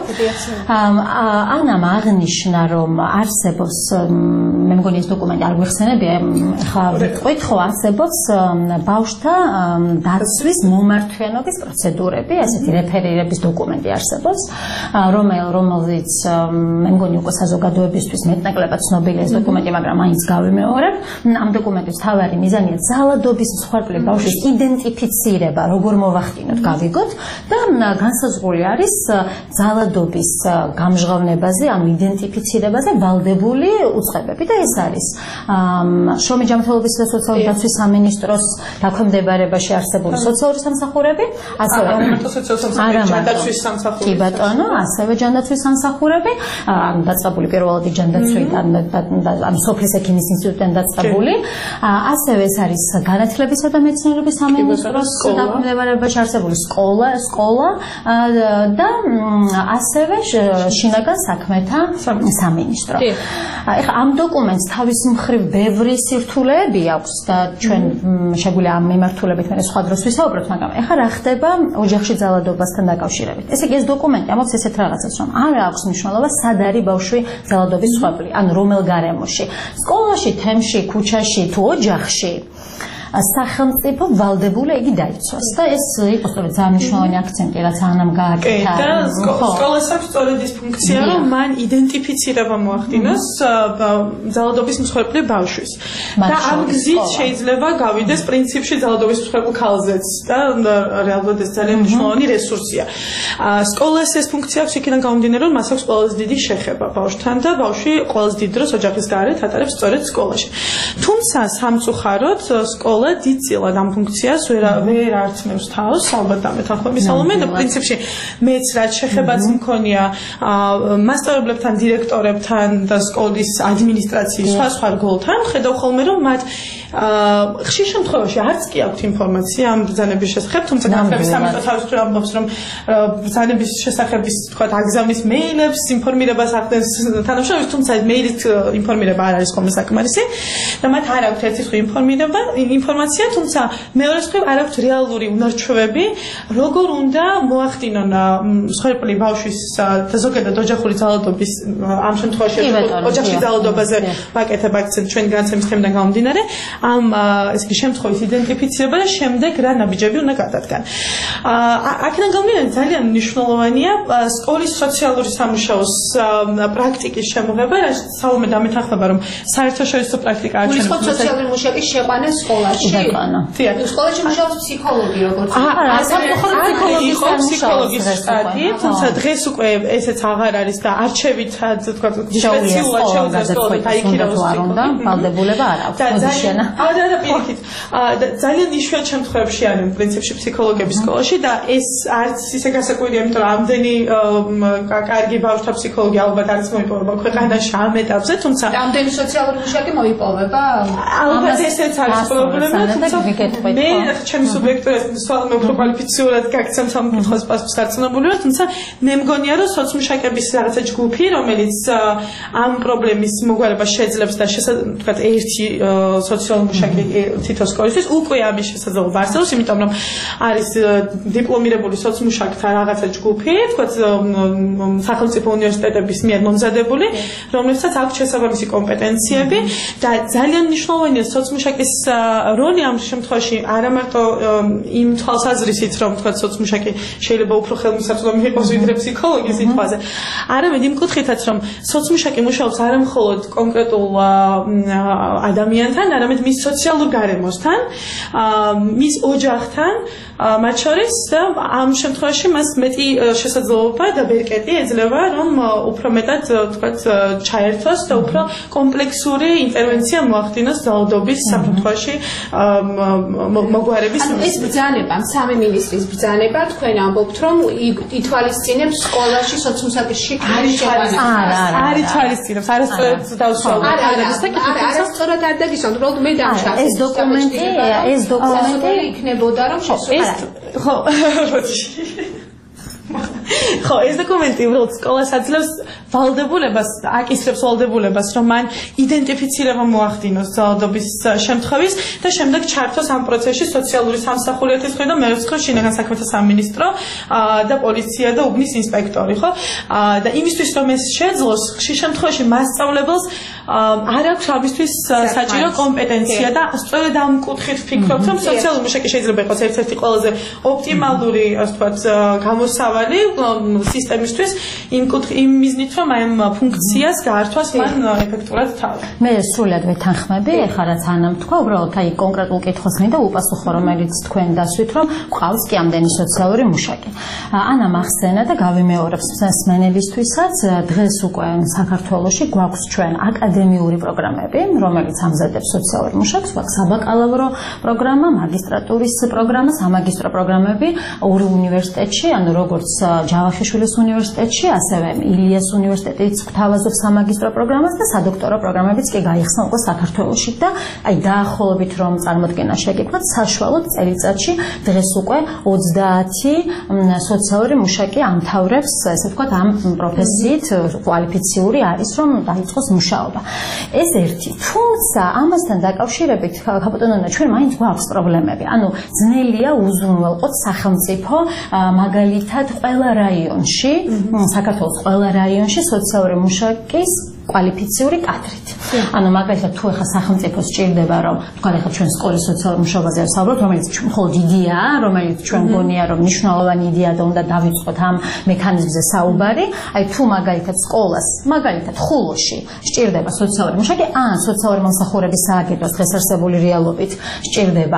ანამ აღნიშნა რომ არსებობს მე მგონი ეს დოკუმენტი არ გვიხსენებია ხა ვიტყვით ხო არსებობს ბავშვთა დაცვის მომართვენობის პროცედურები, ასეთი რეფერირების დოკუმენტი არსებობს, რომელ რომელიც მე მგონი უკვე საზოგადოებისთვის მეტნაკლებად ცნობილია ეს დოკუმენტი, მაგრამ მაინც გავიმეორებ. ამ დოკუმენტის მთავარი მიზანია ძალადობის მსხვერპლი ბავშვის იდენტიფიცირება, როგორ მოვახდინოთ, გავიგოთ და განსაზღვრული არის ძალადობის გამჟღავნებაზე, ანუ იდენტიფიცირებაზე ვალდებული უწყებები და ეს არის შრომის ჯანმრთელობის და სოციალური დაცვის სამინისტროს დაქვემდებარებაში არსებული სოციალური სამსახურები, ასევე ჯანდაცვის სამსახურები. კი ბატონო, ასევე ჯანდაცვის სამსახურები, ანუ დაწყებული პირველადი ჯანდაცვიდან ანუ სოფლის ექიმის ინსტიტუტიდან დაწყებული, ასევე ეს არის განათლებისა და მეცნიერების სამინისტროს დაქვემდებარებაში არსებული სკოლა, სკოლა და ასევე შინაგან საქმეთა სამინისტრო. ეხლა ამ დოკუმენტს თავის მხრივ ბევრი სირთულეები აქვს და ჩვენ შეგვიძლია ამ მიმართულებით მე სხვა დროს ვისაუბროთ, მაგრამ ეხლა რა ხდება ოჯახში ძალადობასთან დაკავშირებით. ესე იგი ეს დოკუმენტი ამბობს ესეთ რაღაცას, რომ არ აქვს მნიშვნელობა სად არის ბავშვი ძალადობის მსხვერპლი, ანუ რომელ გარემოში. სკოლაში, თემში, ქუჩაში თუ ოჯახში სახელმწიფო ვალდებული იგი დაიცვას და ეს იყო სწორედ ძალიან მნიშვნელოვანი აქცენტი, რაც ანამ გააკეთა. და სკოლას აქვს სწორედ ის ფუნქცია, რომ მან იდენტიფიცირება მოახდინოს ძალადობის მსხვერპლი ბავშვის. და ამ გზით შეიძლება გავიდეს პრინციპში ძალადობის მსხვერპლ ქალზეც და რეალურად ეს ძალიან მნიშვნელოვანი რესურსია. სკოლას ეს ფუნქცია აქვს იქიდან გამომდინარე, რომ მას აქვს ყველაზე დიდი შეხება ბავშვთან და ბავშვი ყველაზე დიდ დროს ოჯახის გარეთ ატარებს სწორედ სკოლაში. თუმცა სამწუხაროდ სკოლა დიდწილად ამ ფუნქციას ვერ ვერ არწმევს თავს, ალბათ ამეთანხმები სალომე და პრინციპში მეც რაც შეხებაც მქონია მასწავლებლებთან, დირექტორებთან და სკოლის ადმინისტრაციის სხვა სხვა რგოლთან, ხედავ ხოლმე რომ მათ ხშირ შემთხვევაში არც კი აქვთ ინფორმაცია ამ ბრძანების შესახებ, თუმცა განათლების სამინისტრო თავის მხრივ ამბობს, რომ ბრძანების შესახებ თქვა აგზავნის მეილებს ინფორმირებას ახდენს თანამშრომლებს, თუმცა მეილით ინფორმირება არ არის ხოლმე საკმარისი და მათ არ აქვთ ერთი სხვა ინფორმირება, ინფორმაცია, თუმცა მეორე მხრივ არ აქვს რეალური უნარჩვევები, როგორ უნდა მოახდინონ მსხვერპლი ბავშვის და ზოგადად ოჯახური ძალადობის ამ შემთხვევაში ოჯახში ძალადობაზე ვაკეთებ აქცენტს ჩვენ განაცემის თემიდან გამომდინარე, ამ ესე იგი შემთხვევის იდენტიფიცირება და შემდეგ რა ნაბიჯები უნდა გადადგან. აქედან გამომდინარე ძალიან მნიშვნელოვანია სკოლის სოციალური სამუშაოს პრაქტიკის შემოღება, რაც საუბრობ დამეთანხმება, რომ საერთაშორისო პრაქტიკა არ ჩვენს სოციალური მუშაკის შეყვანა სკოლაში. სკოლაში მუშაობს ფსიქოლოგი, როგორც არა, ფსიქოლოგის ფსიქოლოგის სტატი, თუმცა დღეს უკვე ესეც აღარ არის და არჩევითად თქვა სპეციალურად შეუძლია სკოლით აიქირავოს და ვალდებულება არ აქვს პოზიციონა. არა, არა, პირიქით. ძალიან იშვიათ შემთხვევებში არის პრინციპში ფსიქოლოგების სკოლაში და ეს არც ისე გასაკვირია, იმიტომ რომ ამდენი კარგი ბავშვთა ფსიქოლოგი ალბათ არის მოიპოვება ქვეყანაში ამ ეტაპზე, თუმცა ამდენი სოციალური მუშაკი მოიპოვება. ალბათ ესეც არის პრობლემა, თუმცა მე ჩემი სუბიექტურად სულ უფრო კვალიფიცირებულად გაგცემთ ამ კითხვის პასუხს დარწმუნებული ვარ, თუმცა მე მგონია რომ სოციმუშაკების რაღაცა ჯგუფი, რომელიც ამ პრობლემის მოგვარებას შეძლებს და შესაძლოა ერთი სოციალური მუშაკი თითო სკოლისთვის უკვე ამის შესაძლებლობა არსებობს, იმიტომ რომ არის დიპლომირებული სოციმუშაკთა რაღაცა ჯგუფი, თქვა სახელმწიფო უნივერსიტეტების მიერ მომზადებული, რომლებსაც აქვს შესაბამისი კომპეტენციები და ძალიან მნიშვნელოვანია სოციმუშაკის როლი ამ შემთხვევაში არა მარტო იმ თვალსაზრისით, რომ თქვა სოციმუშაკი შეიძლება უფრო ხელმისაწვდომი იყოს ვიდრე ფსიქოლოგი სიტყვაზე, არამედ იმ კუთხითაც, რომ სოციმუშაკი მუშაობს არა მხოლოდ კონკრეტულ ადამიანთან, არამედ მის სოციალურ გარემოსთან, მის ოჯახთან, მათ შორის და ამ შემთხვევაში მას მეტი შესაძლებლობა და ბერკეტი ეძლევა, რომ უფრო მეტად თქვათ ჩაერთოს და უფრო კომპლექსური ინტერვენცია მოახდინოს ძალადობის საფრთხეში მოგვარების. ეს ბრძანება, სამი მინისტრის ბრძანება, თქვენ ამბობთ, რომ ითვალისწინებს სკოლაში სოციმუშაკის შექმნის შეყვანა. არა, არა, არ ითვალისწინებს, არასწორად დავსვავთ. არა, არა, არასწორად არ დაგისვამთ, უბრალოდ მე დამშავ. ეს დოკუმენტი, ეს დოკუმენტი იქნებოდა, რომ შესაძლოა ხო, ხო, ეს დოკუმენტი უბრალოდ სკოლას აძლევს ვალდებულებას, აკისრებს ვალდებულებას, რომ მან იდენტიფიცირება მოახდინოს ძალადობის შემთხვევის და შემდეგ ჩართოს ამ პროცესში სოციალური სამსახურეთის მხრიდან და მეორე მხრივ შინაგან საქმეთა სამინისტრო და პოლიცია და უბნის ინსპექტორი, ხო? და იმისთვის რომ ეს შეძლოს, ხშირ შემთხვევაში მასწავლებელს არ აქვს ამისთვის საჭირო კომპეტენცია და სწორედ ამ კუთხით ვფიქრობთ, რომ სოციალური მუშაკი შეიძლება იყოს ერთ-ერთი ყველაზე ოპტიმალური, ასე ვთქვათ, გამოსავალი სისტემისთვის იმ კუთხით, იმ მიზნით, რომ ამ ფუნქციას გაართვას მან ეფექტურად თავი. მე სრულად ვეთანხმები, ეხლა რაც ანამ თქვა, უბრალოდ აი კონკრეტულ კითხვას მინდა უპასუხო, რომელიც თქვენ დასვით, რომ ყავს კი ამდენი სოციალური მუშაკი. ანამ ახსენა და გავიმეორებს მსმენელისთვისაც, დღეს უკვე საქართველოში გვაქვს ჩვენ აკადემიური პროგრამები, რომელიც ამზადებს სოციალურ მუშაკს, გვაქვს საბაკალავრო პროგრამა, მაგისტრატურის პროგრამა, სამაგისტრო პროგრამები ორი უნივერსიტეტში, ანუ როგორც ჯავახიშვილის უნივერსიტეტში, ასევე ილიას უნივერსიტეტიც გვთავაზობს სამაგისტრო პროგრამას და სადოქტორო პროგრამებიც კი გაიხსნა უკვე საქართველოში და აი დაახლოებით რომ წარმოდგენა შეგექმნათ, საშუალოდ წელიწადში დღეს უკვე ოცდაათი სოციალური მუშაკი ამთავრებს, ესე ვთქვათ, ამ პროფესიით კვალიფიციური არის, რომ დაიწყოს მუშაობა. ეს ერთი. თუმცა ამასთან დაკავშირებით, ქაპიტონონა, ჩვენ მაინც გვაქვს პრობლემები. ანუ ძნელია უზრუნველყოთ სახელმწიფო მაგალითად ყველა რაიონში, საქართველოს ყველა რაიონში სოციალური მუშაკის კვალიფიციური კადრით. ანუ მაგალითად თუ ეხა სახელმწიფო სჭირდება, რომ თქვა ეხა ჩვენ სკოლის სოციალურ მუშაობაზე ვსაუბრობთ, რომელიც მხოლოდ იდეაა, რომელიც ჩვენ გონია, რომ მნიშვნელოვანი იდეაა და უნდა დავიწყოთ ამ მექანიზმზე საუბარი, აი თუ მაგალითად სკოლას, მაგალითად ხულოში სჭირდება სოციალური მუშაკი, ან სოციალური მომსახურების სააგენტოს დღეს არსებული რეალობით სჭირდება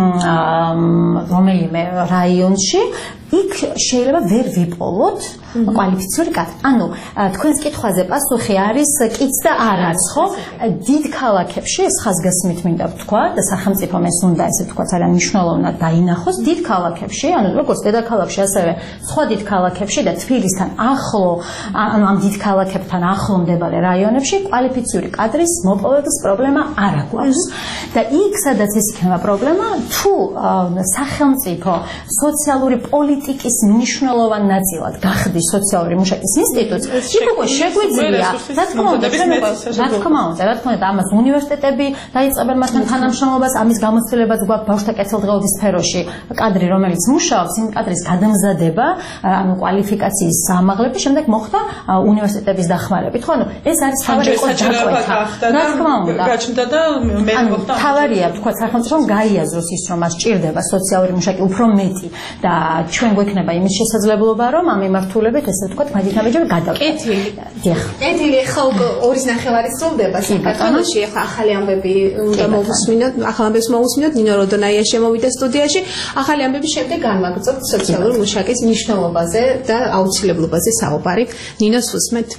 რომელიმე რაიონში, იქ შეიძლება ვერ ვიპოვოთ კვალიფიციური კადრი. ანუ თქვენს კითხვაზე პასუხი არის კიც და არაც, ხო? დიდ ქალაქებში ეს ხაზგასმით მინდა ვთქვა და სახელმწიფო ეს უნდა ესე ვთქვა ძალიან მნიშვნელოვნად დაინახოს დიდ ქალაქებში, ანუ როგორც დედაქალაქში, ასევე სხვა დიდ ქალაქებში და თბილისთან ახლო, ანუ ამ დიდ ქალაქებთან ახლო მდებარე რაიონებში კვალიფიციური კადრის მოპოვების პრობლემა არ აქვს. და იქ სადაც ეს იქნება პრობლემა, თუ სახელმწიფო სოციალური პოლიტიკა პოლიტიკის მნიშვნელოვან ნაწილად გახდის სოციალური მუშაკის ინსტიტუტს, იქ უკვე შეგვიძლია, რა თქმა უნდა, რა თქმა უნდა, რა თქმა უნდა, ამას უნივერსიტეტები დაიწყებენ მასთან თანამშრომლობას, ამის გამოცდილებაც გვაქვს ბავშვთა კეთილდღეობის სფეროში, კადრი, რომელიც მუშაობს, იმ კადრის გადამზადება, ანუ კვალიფიკაციის ამაღლების შემდეგ მოხდა უნივერსიტეტების დახმარებით. ხო, ანუ ეს არის თავი იყო დაკვეთა. რა თქმა უნდა, გაჩნდა და მე მოხდა. თავარია, თქვა სახელმწიფომ გაიაზროს ის, რომ მას ჭირდება სოციალური მუშაკი უფრო მეტი და ჩვენ გვექნება იმის შესაძლებლობა, რომ ამ მიმართულებით, ესე ვთქვათ, მაგითამეჯერ გადავიდეთ. კეთილი. დიახ. კეთილი, ახლა ორის ნახევარი სრულდება საქართველოში, ახლა ახალი ამბები უნდა მოვუსმინოთ, ახალ ამბებს მოვუსმინოთ, ნინო როდონაია შემოვიდა სტუდიაში. ახალი ამბების შემდეგ განვაგრძობთ სოციალური მუშაკის მნიშვნელობაზე და აუცილებლობაზე საუბარი. ნინოს უსმენთ.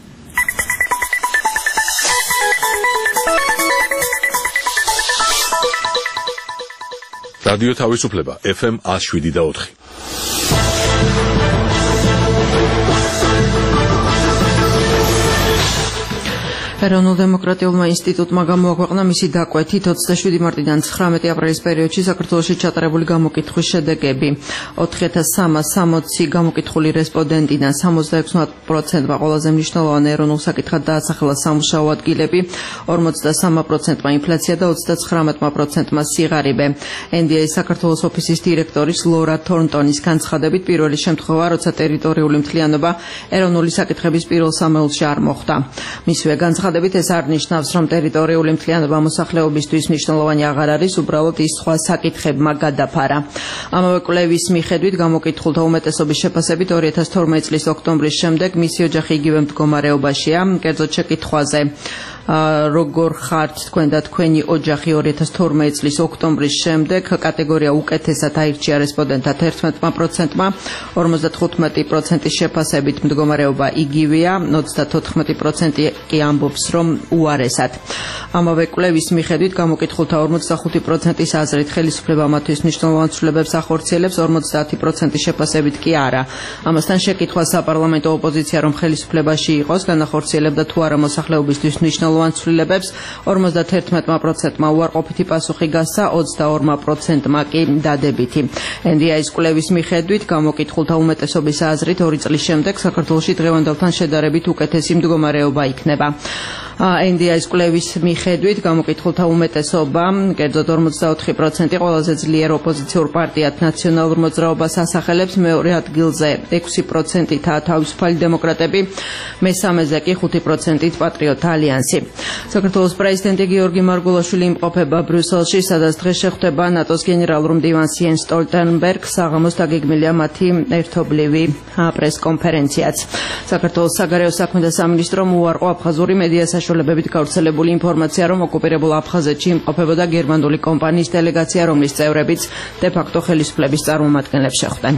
რადიო თავისუფლება ეფ ემ one oh seven და four. ეროვნულ დემოკრატიულმა ინსტიტუტმა გამოაქვეყნა მისი დაკვეთით ოცდაშვიდი მარტიდან ცხრამეტი აპრილის პერიოდში საქართველოში ჩატარებული გამოკითხვის შედეგები. ოთხი ათას სამას სამოცი გამოკითხული რესპონდენტიდან სამოცდაექვსი პროცენტმა ყველაზე მნიშვნელოვანი ეროვნულ საკითხად დაასახელა სამუშაო ადგილები, ორმოცდასამი პროცენტმა ინფლაცია და ოცდაცხრამეტი პროცენტმა სიღარიბე. ენ დი ეის საქართველოს ოფისის დირექტორის ლორა თორნტონის განცხადებით, პირველი შემთხვევა, როცა ტერიტორიული მთლიანობა ეროვნული საკითხების პირველ სამეულში არ მოხდა. მისივე განცხადებით ეს არ ნიშნავს, რომ ტერიტორიული მთლიანობა მოსახლეობისთვის მნიშვნელოვანი აღარ არის, უბრალოდ ის სხვა საკითხებმა გადაფარა. ამავე კვლევის მიხედვით გამოკითხულთა უმეტესობის შეფასებით ორი ათას თორმეტი წლის ოქტომბრის შემდეგ მისი ოჯახი იგივე მდგომარეობაშია. კერძოდ შეკითხვაზე როგორ ხართ თქვენ და თქვენი ოჯახი ორი ათას თორმეტი წლის ოქტომბრის შემდეგ კატეგორია უკეთესად აირჩია რესპონდენტთა ერთმეტი პროცენტმა, ორმოცდათხუთმეტი პროცენტის შეფასებით მდგომარეობა იგივეა, ოცდათოთხმეტი პროცენტი კი ამბობს, რომ უარესად. ამავე კვლევის მიხედვით გამოკითხულთა ორმოცდახუთი პროცენტის აზრით ხელისუფლება მათთვის მნიშვნელოვან ცვლილებებს ახორციელებს, ორმოცდაათი პროცენტის შეფასებით კი არა. ამასთან შეკითხვა საპარლამენტო ოპოზიცია რომ ხელისუფლებაში იყოს, განახორციელებდა თუ არა მოსახლეობისთვის მნიშვნელოვან ცვლილებებს, ორმოცდაერთმეტი პროცენტმა უარყოფითი პასუხი გასცა, ოცდაორი პროცენტმა კი დადებითი. ენ დი ეის კვლევის მიხედვით გამოკითხულთა უმეტესობის აზრით ორი წლის შემდეგ საქართველოში დღევანდელთან შედარებით უკეთესი მდგომარეობა იქნება. ენ დი ეის კვლევის მიხედვით გამოკითხულთა უმეტესობა, კერძოდ ორმოცდაოთხი პროცენტი ყველაზე ძლიერ ოპოზიციურ პარტიად ნაციონალურ მოძრაობას ასახელებს, მეორე ადგილზე ექვსი პროცენტითაა თავისუფალი დემოკრატები, მესამეზე კი ხუთი პროცენტით პატრიოტთა ალიანსი. საქართველოს პრეზიდენტი გიორგი მარგულაშვილი იმყოფება ბრიუსელში, სადაც დღეს შეხვდება ნატოს გენერალურ მდივანს იენს სტოლტენბერგს, საღამოს დაგეგმილია მათი ერთობლივი პრესკონფერენციაც. საქართველოს საგარეო საქმეთა სამინისტრომ უარყო აფხაზური მედია საშუალებებით გავრცელებული ინფორმაცია, რომ ოკუპირებულ აფხაზეთში იმყოფებოდა გერმანული კომპანიის დელეგაცია, რომლის წევრებიც დე ფაქტო ხელისუფლების წარმომადგენლებს შეხვდნენ.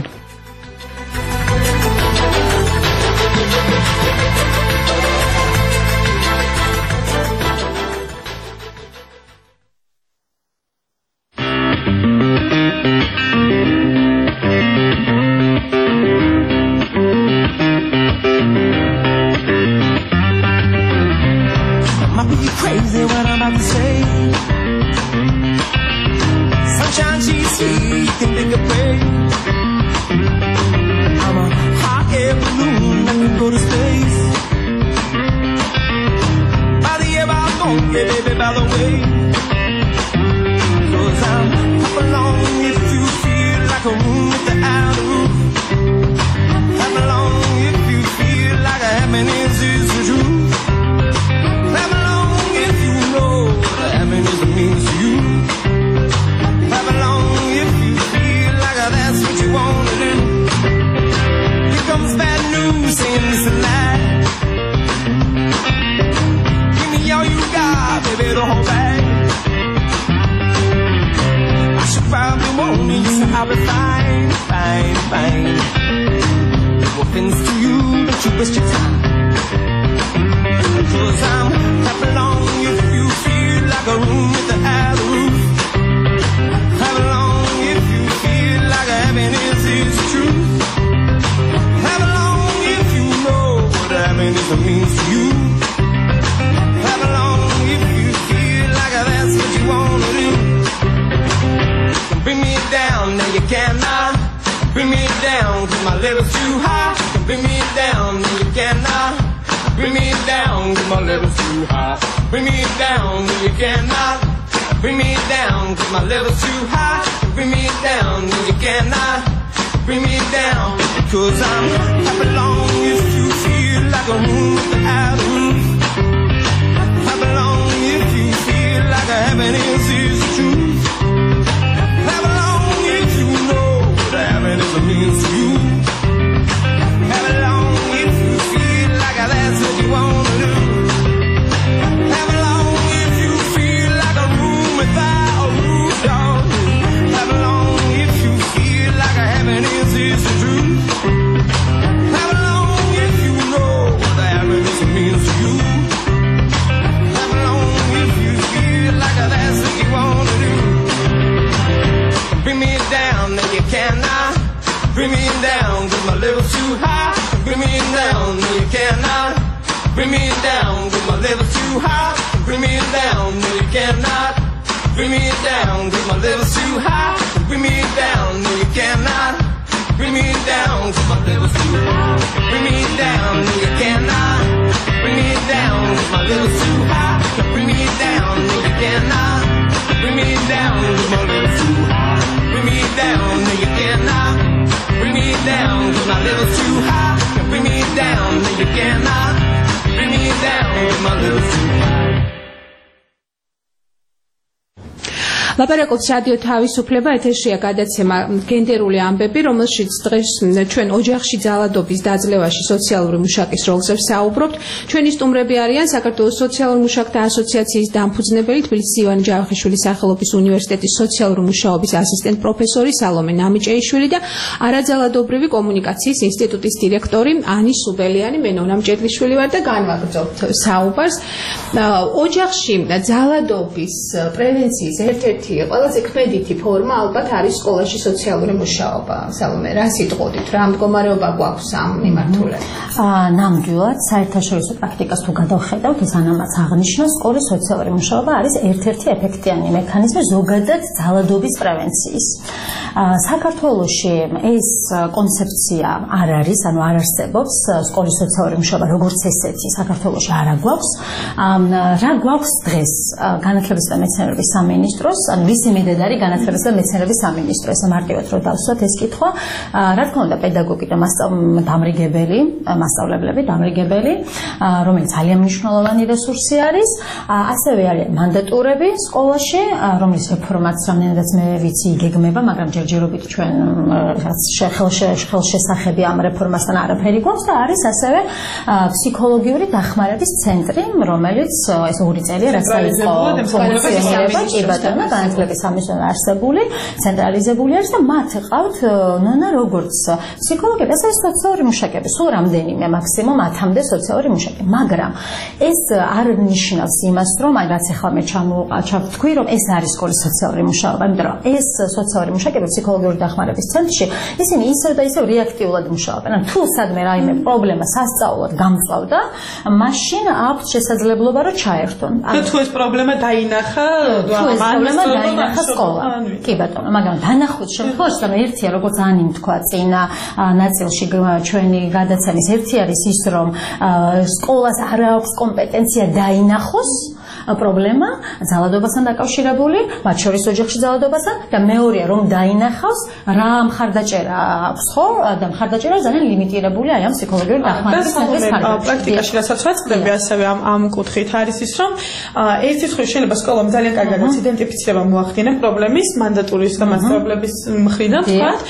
Bring me down, down, no you cannot bring me down, 'cause my level's too high. Bring me down, no you cannot bring me down, 'cause my level's too high. Bring me down, no you cannot bring me down, because I'm I belong if you feel like a room without a roof. I belong if you feel like a happiness is the truth. I belong if you know what happiness means to you. I belong if you feel like that's what you want to do. I belong if you feel like a room without a roof, dog. I belong if you feel like a happiness is the truth. I belong if you know what happiness means to you. I belong if you feel like that's what you want to do. Bring me down, no you cannot bring me down, 'cause my level's too high. Bring me down, no you cannot bring me down, 'cause my level's too high. Bring me down, no you cannot bring me down, 'cause my level's too high. Bring me down, no you cannot bring me down, 'cause my level's too high. Bring me down, no you cannot bring me down, 'cause my level's too high. Bring me down, no you cannot bring me down, 'cause my level's too high. Bring me down, no you cannot bring me down, 'cause my level's too high. Bring me down, no you cannot bring me down, 'cause my level's too high. ლაპარაკობთ რადიო თავისუფლება, ეთერშია გადაცემა გენდერული ამბები, რომელშიც დღეს ჩვენ ოჯახში ძალადობის დაძლევაში სოციალური მუშაკის როლზე ვსაუბრობთ. ჩვენი სტუმრები არიან საქართველოს სოციალურ მუშაკთა ასოციაციის დამფუძნებელი, თბილისის ივანე ჯავახიშვილის სახელობის უნივერსიტეტის სოციალური მუშაობის ასისტენტ პროფესორი სალომე ნამიჭეიშვილი და არაძალადობრივი კომუნიკაციის ინსტიტუტის დირექტორი ანი სუბელიანი. მე ნონა მჭედლიშვილი ვარ და განვაგრძობთ საუბარს. ოჯახში ძალადობის პრევენციის ერთ-ერთი ყველაზე ქმედითი ფორმა ალბათ არის სკოლაში სოციალური მუშაობა. სალომე, რა სიტყოდით, რა მდგომარეობა გვაქვს ამ მიმართულებით? აა, ნამდვილად, საერთაშორისო პრაქტიკას თუ გადავხედავთ, ეს ანამაც აღნიშნავს, სკოლის სოციალური მუშაობა არის ერთ-ერთი ეფექტიანი მექანიზმი ზოგადად ძალადობის პრევენციის. აა, საქართველოში ეს კონცეფცია არ არის, ანუ არ არსებობს სკოლის სოციალური მუშაობა როგორც ესეთი საქართველოში არ გვაქვს. რა გვაქვს დღეს განათლებისა და მეცნიერების სამინისტროს, ანუ ვისი მიდედ არის განათლებისა და მეცნიერების სამინისტრო, ეს მარტივად რო დავსვათ ეს კითხვა. რა თქმა უნდა, პედაგოგი და დამრიგებელი, მასწავლებლები, დამრიგებელი, რომელიც ძალიან მნიშვნელოვანი რესურსი არის, ასევე არის მანდატურები სკოლაში, რომლის რეფორმაც რამდენადაც მე ვიცი იგეგმება, მაგრამ ჯერჯერობით ჩვენ ხელშესახები ამ რეფორმასთან არაფერი გვაქვს და არის ასევე ფსიქოლოგიური დახმარების ცენტრი, რომელიც ეს ორი წელია რაც დაიწყო ფუნქციონირება, კი ბატონო, განათლების სამინისტროს არსებული, ცენტრალიზებული არის და მათ ყავთ ნონა როგორც ფსიქოლოგები, ასევე სოციალური მუშაკები, სულ რამდენიმე მაქსიმუმ ათამდე სოციალური მუშაკი, მაგრამ ეს არ ნიშნავს იმას, რომ აი რაც ახლა მე ჩავთქვი, რომ ეს არის სკოლის სოციალური მუშაობა, იმიტომ რომ ეს სოციალური მუშაკები ფსიქოლოგიური დახმარების ცენტრში, ისინი ისევ და ისევ რეაქტიულად მუშაობენ. ანუ თუ სადმე რაიმე პრობლემა სასწაულად გამწვავდა, მაშინ აქვთ შესაძლებლობა რომ ჩაერთონ. ანუ თუ ეს პრობლემა დაინახა, პრობლემა დაინახა სკოლა. კი ბატონო, მაგრამ დანახვის შემთხვევაში, ანუ ერთია როგორც ანიმ თქვა წინა ნაწილში ჩვენი გადაცემის, ერთი არის ის, რომ სკოლას არ აქვს კომპეტენცია დაინახოს პრობლემა ძალადობასთან დაკავშირებული, მათ შორის ოჯახში ძალადობასთან და მეორეა რომ დაინახავს რა მხარდაჭერა აქვს, ხო? და მხარდაჭერა ძალიან ლიმიტირებული აი ამ ფსიქოლოგიური დახმარების ცენტრის მხარდაჭერა. პრაქტიკაში რასაც ვაწყდები ასევე ამ ამ კუთხით არის ის, რომ ერთი მხრივ შეიძლება სკოლამ ძალიან კარგად იდენტიფიცირება მოახდინა პრობლემის მანდატურის და მასწავლებლების მხრიდან, თქვათ,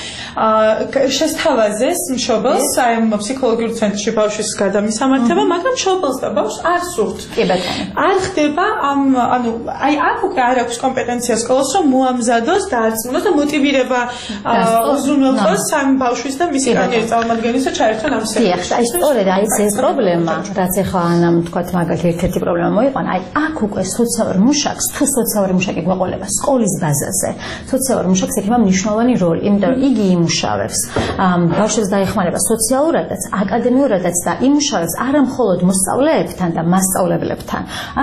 შესთავაზეს მშობელს აი ამ ფსიქოლოგიურ ცენტრში ბავშვის გადამისამართება, მაგრამ მშობელს და ბავშვს არ სურთ. კი ბატონო. არ ხდება ამ ანუ აი აქ უკვე არ აქვს კომპეტენცია სკოლას რომ მოამზადოს და აწმუნოს და მოტივირება უზრუნველყოს ამ ბავშვის და მისი კარიერის წარმომადგენლის და ჩაერთონ ამ სექტორში. აი სწორედ აი ეს პრობლემა, რაც ახლა ანამ თქვათ მაგალითად ერთ-ერთი პრობლემა მოიყვანა, აი აქ უკვე სოციალური მუშაკს, თუ სოციალური მუშაკი გვაყოლება სკოლის ბაზაზე, სოციალური მუშაკს ექნება მნიშვნელოვანი როლი, იმიტომ რომ იგი იმუშავებს ბავშვებს დაეხმარება სოციალურადაც, აკადემიურადაც და იმუშავებს არა მხოლოდ მოსწავლეებთან და მასწავლებლებთან, არამედ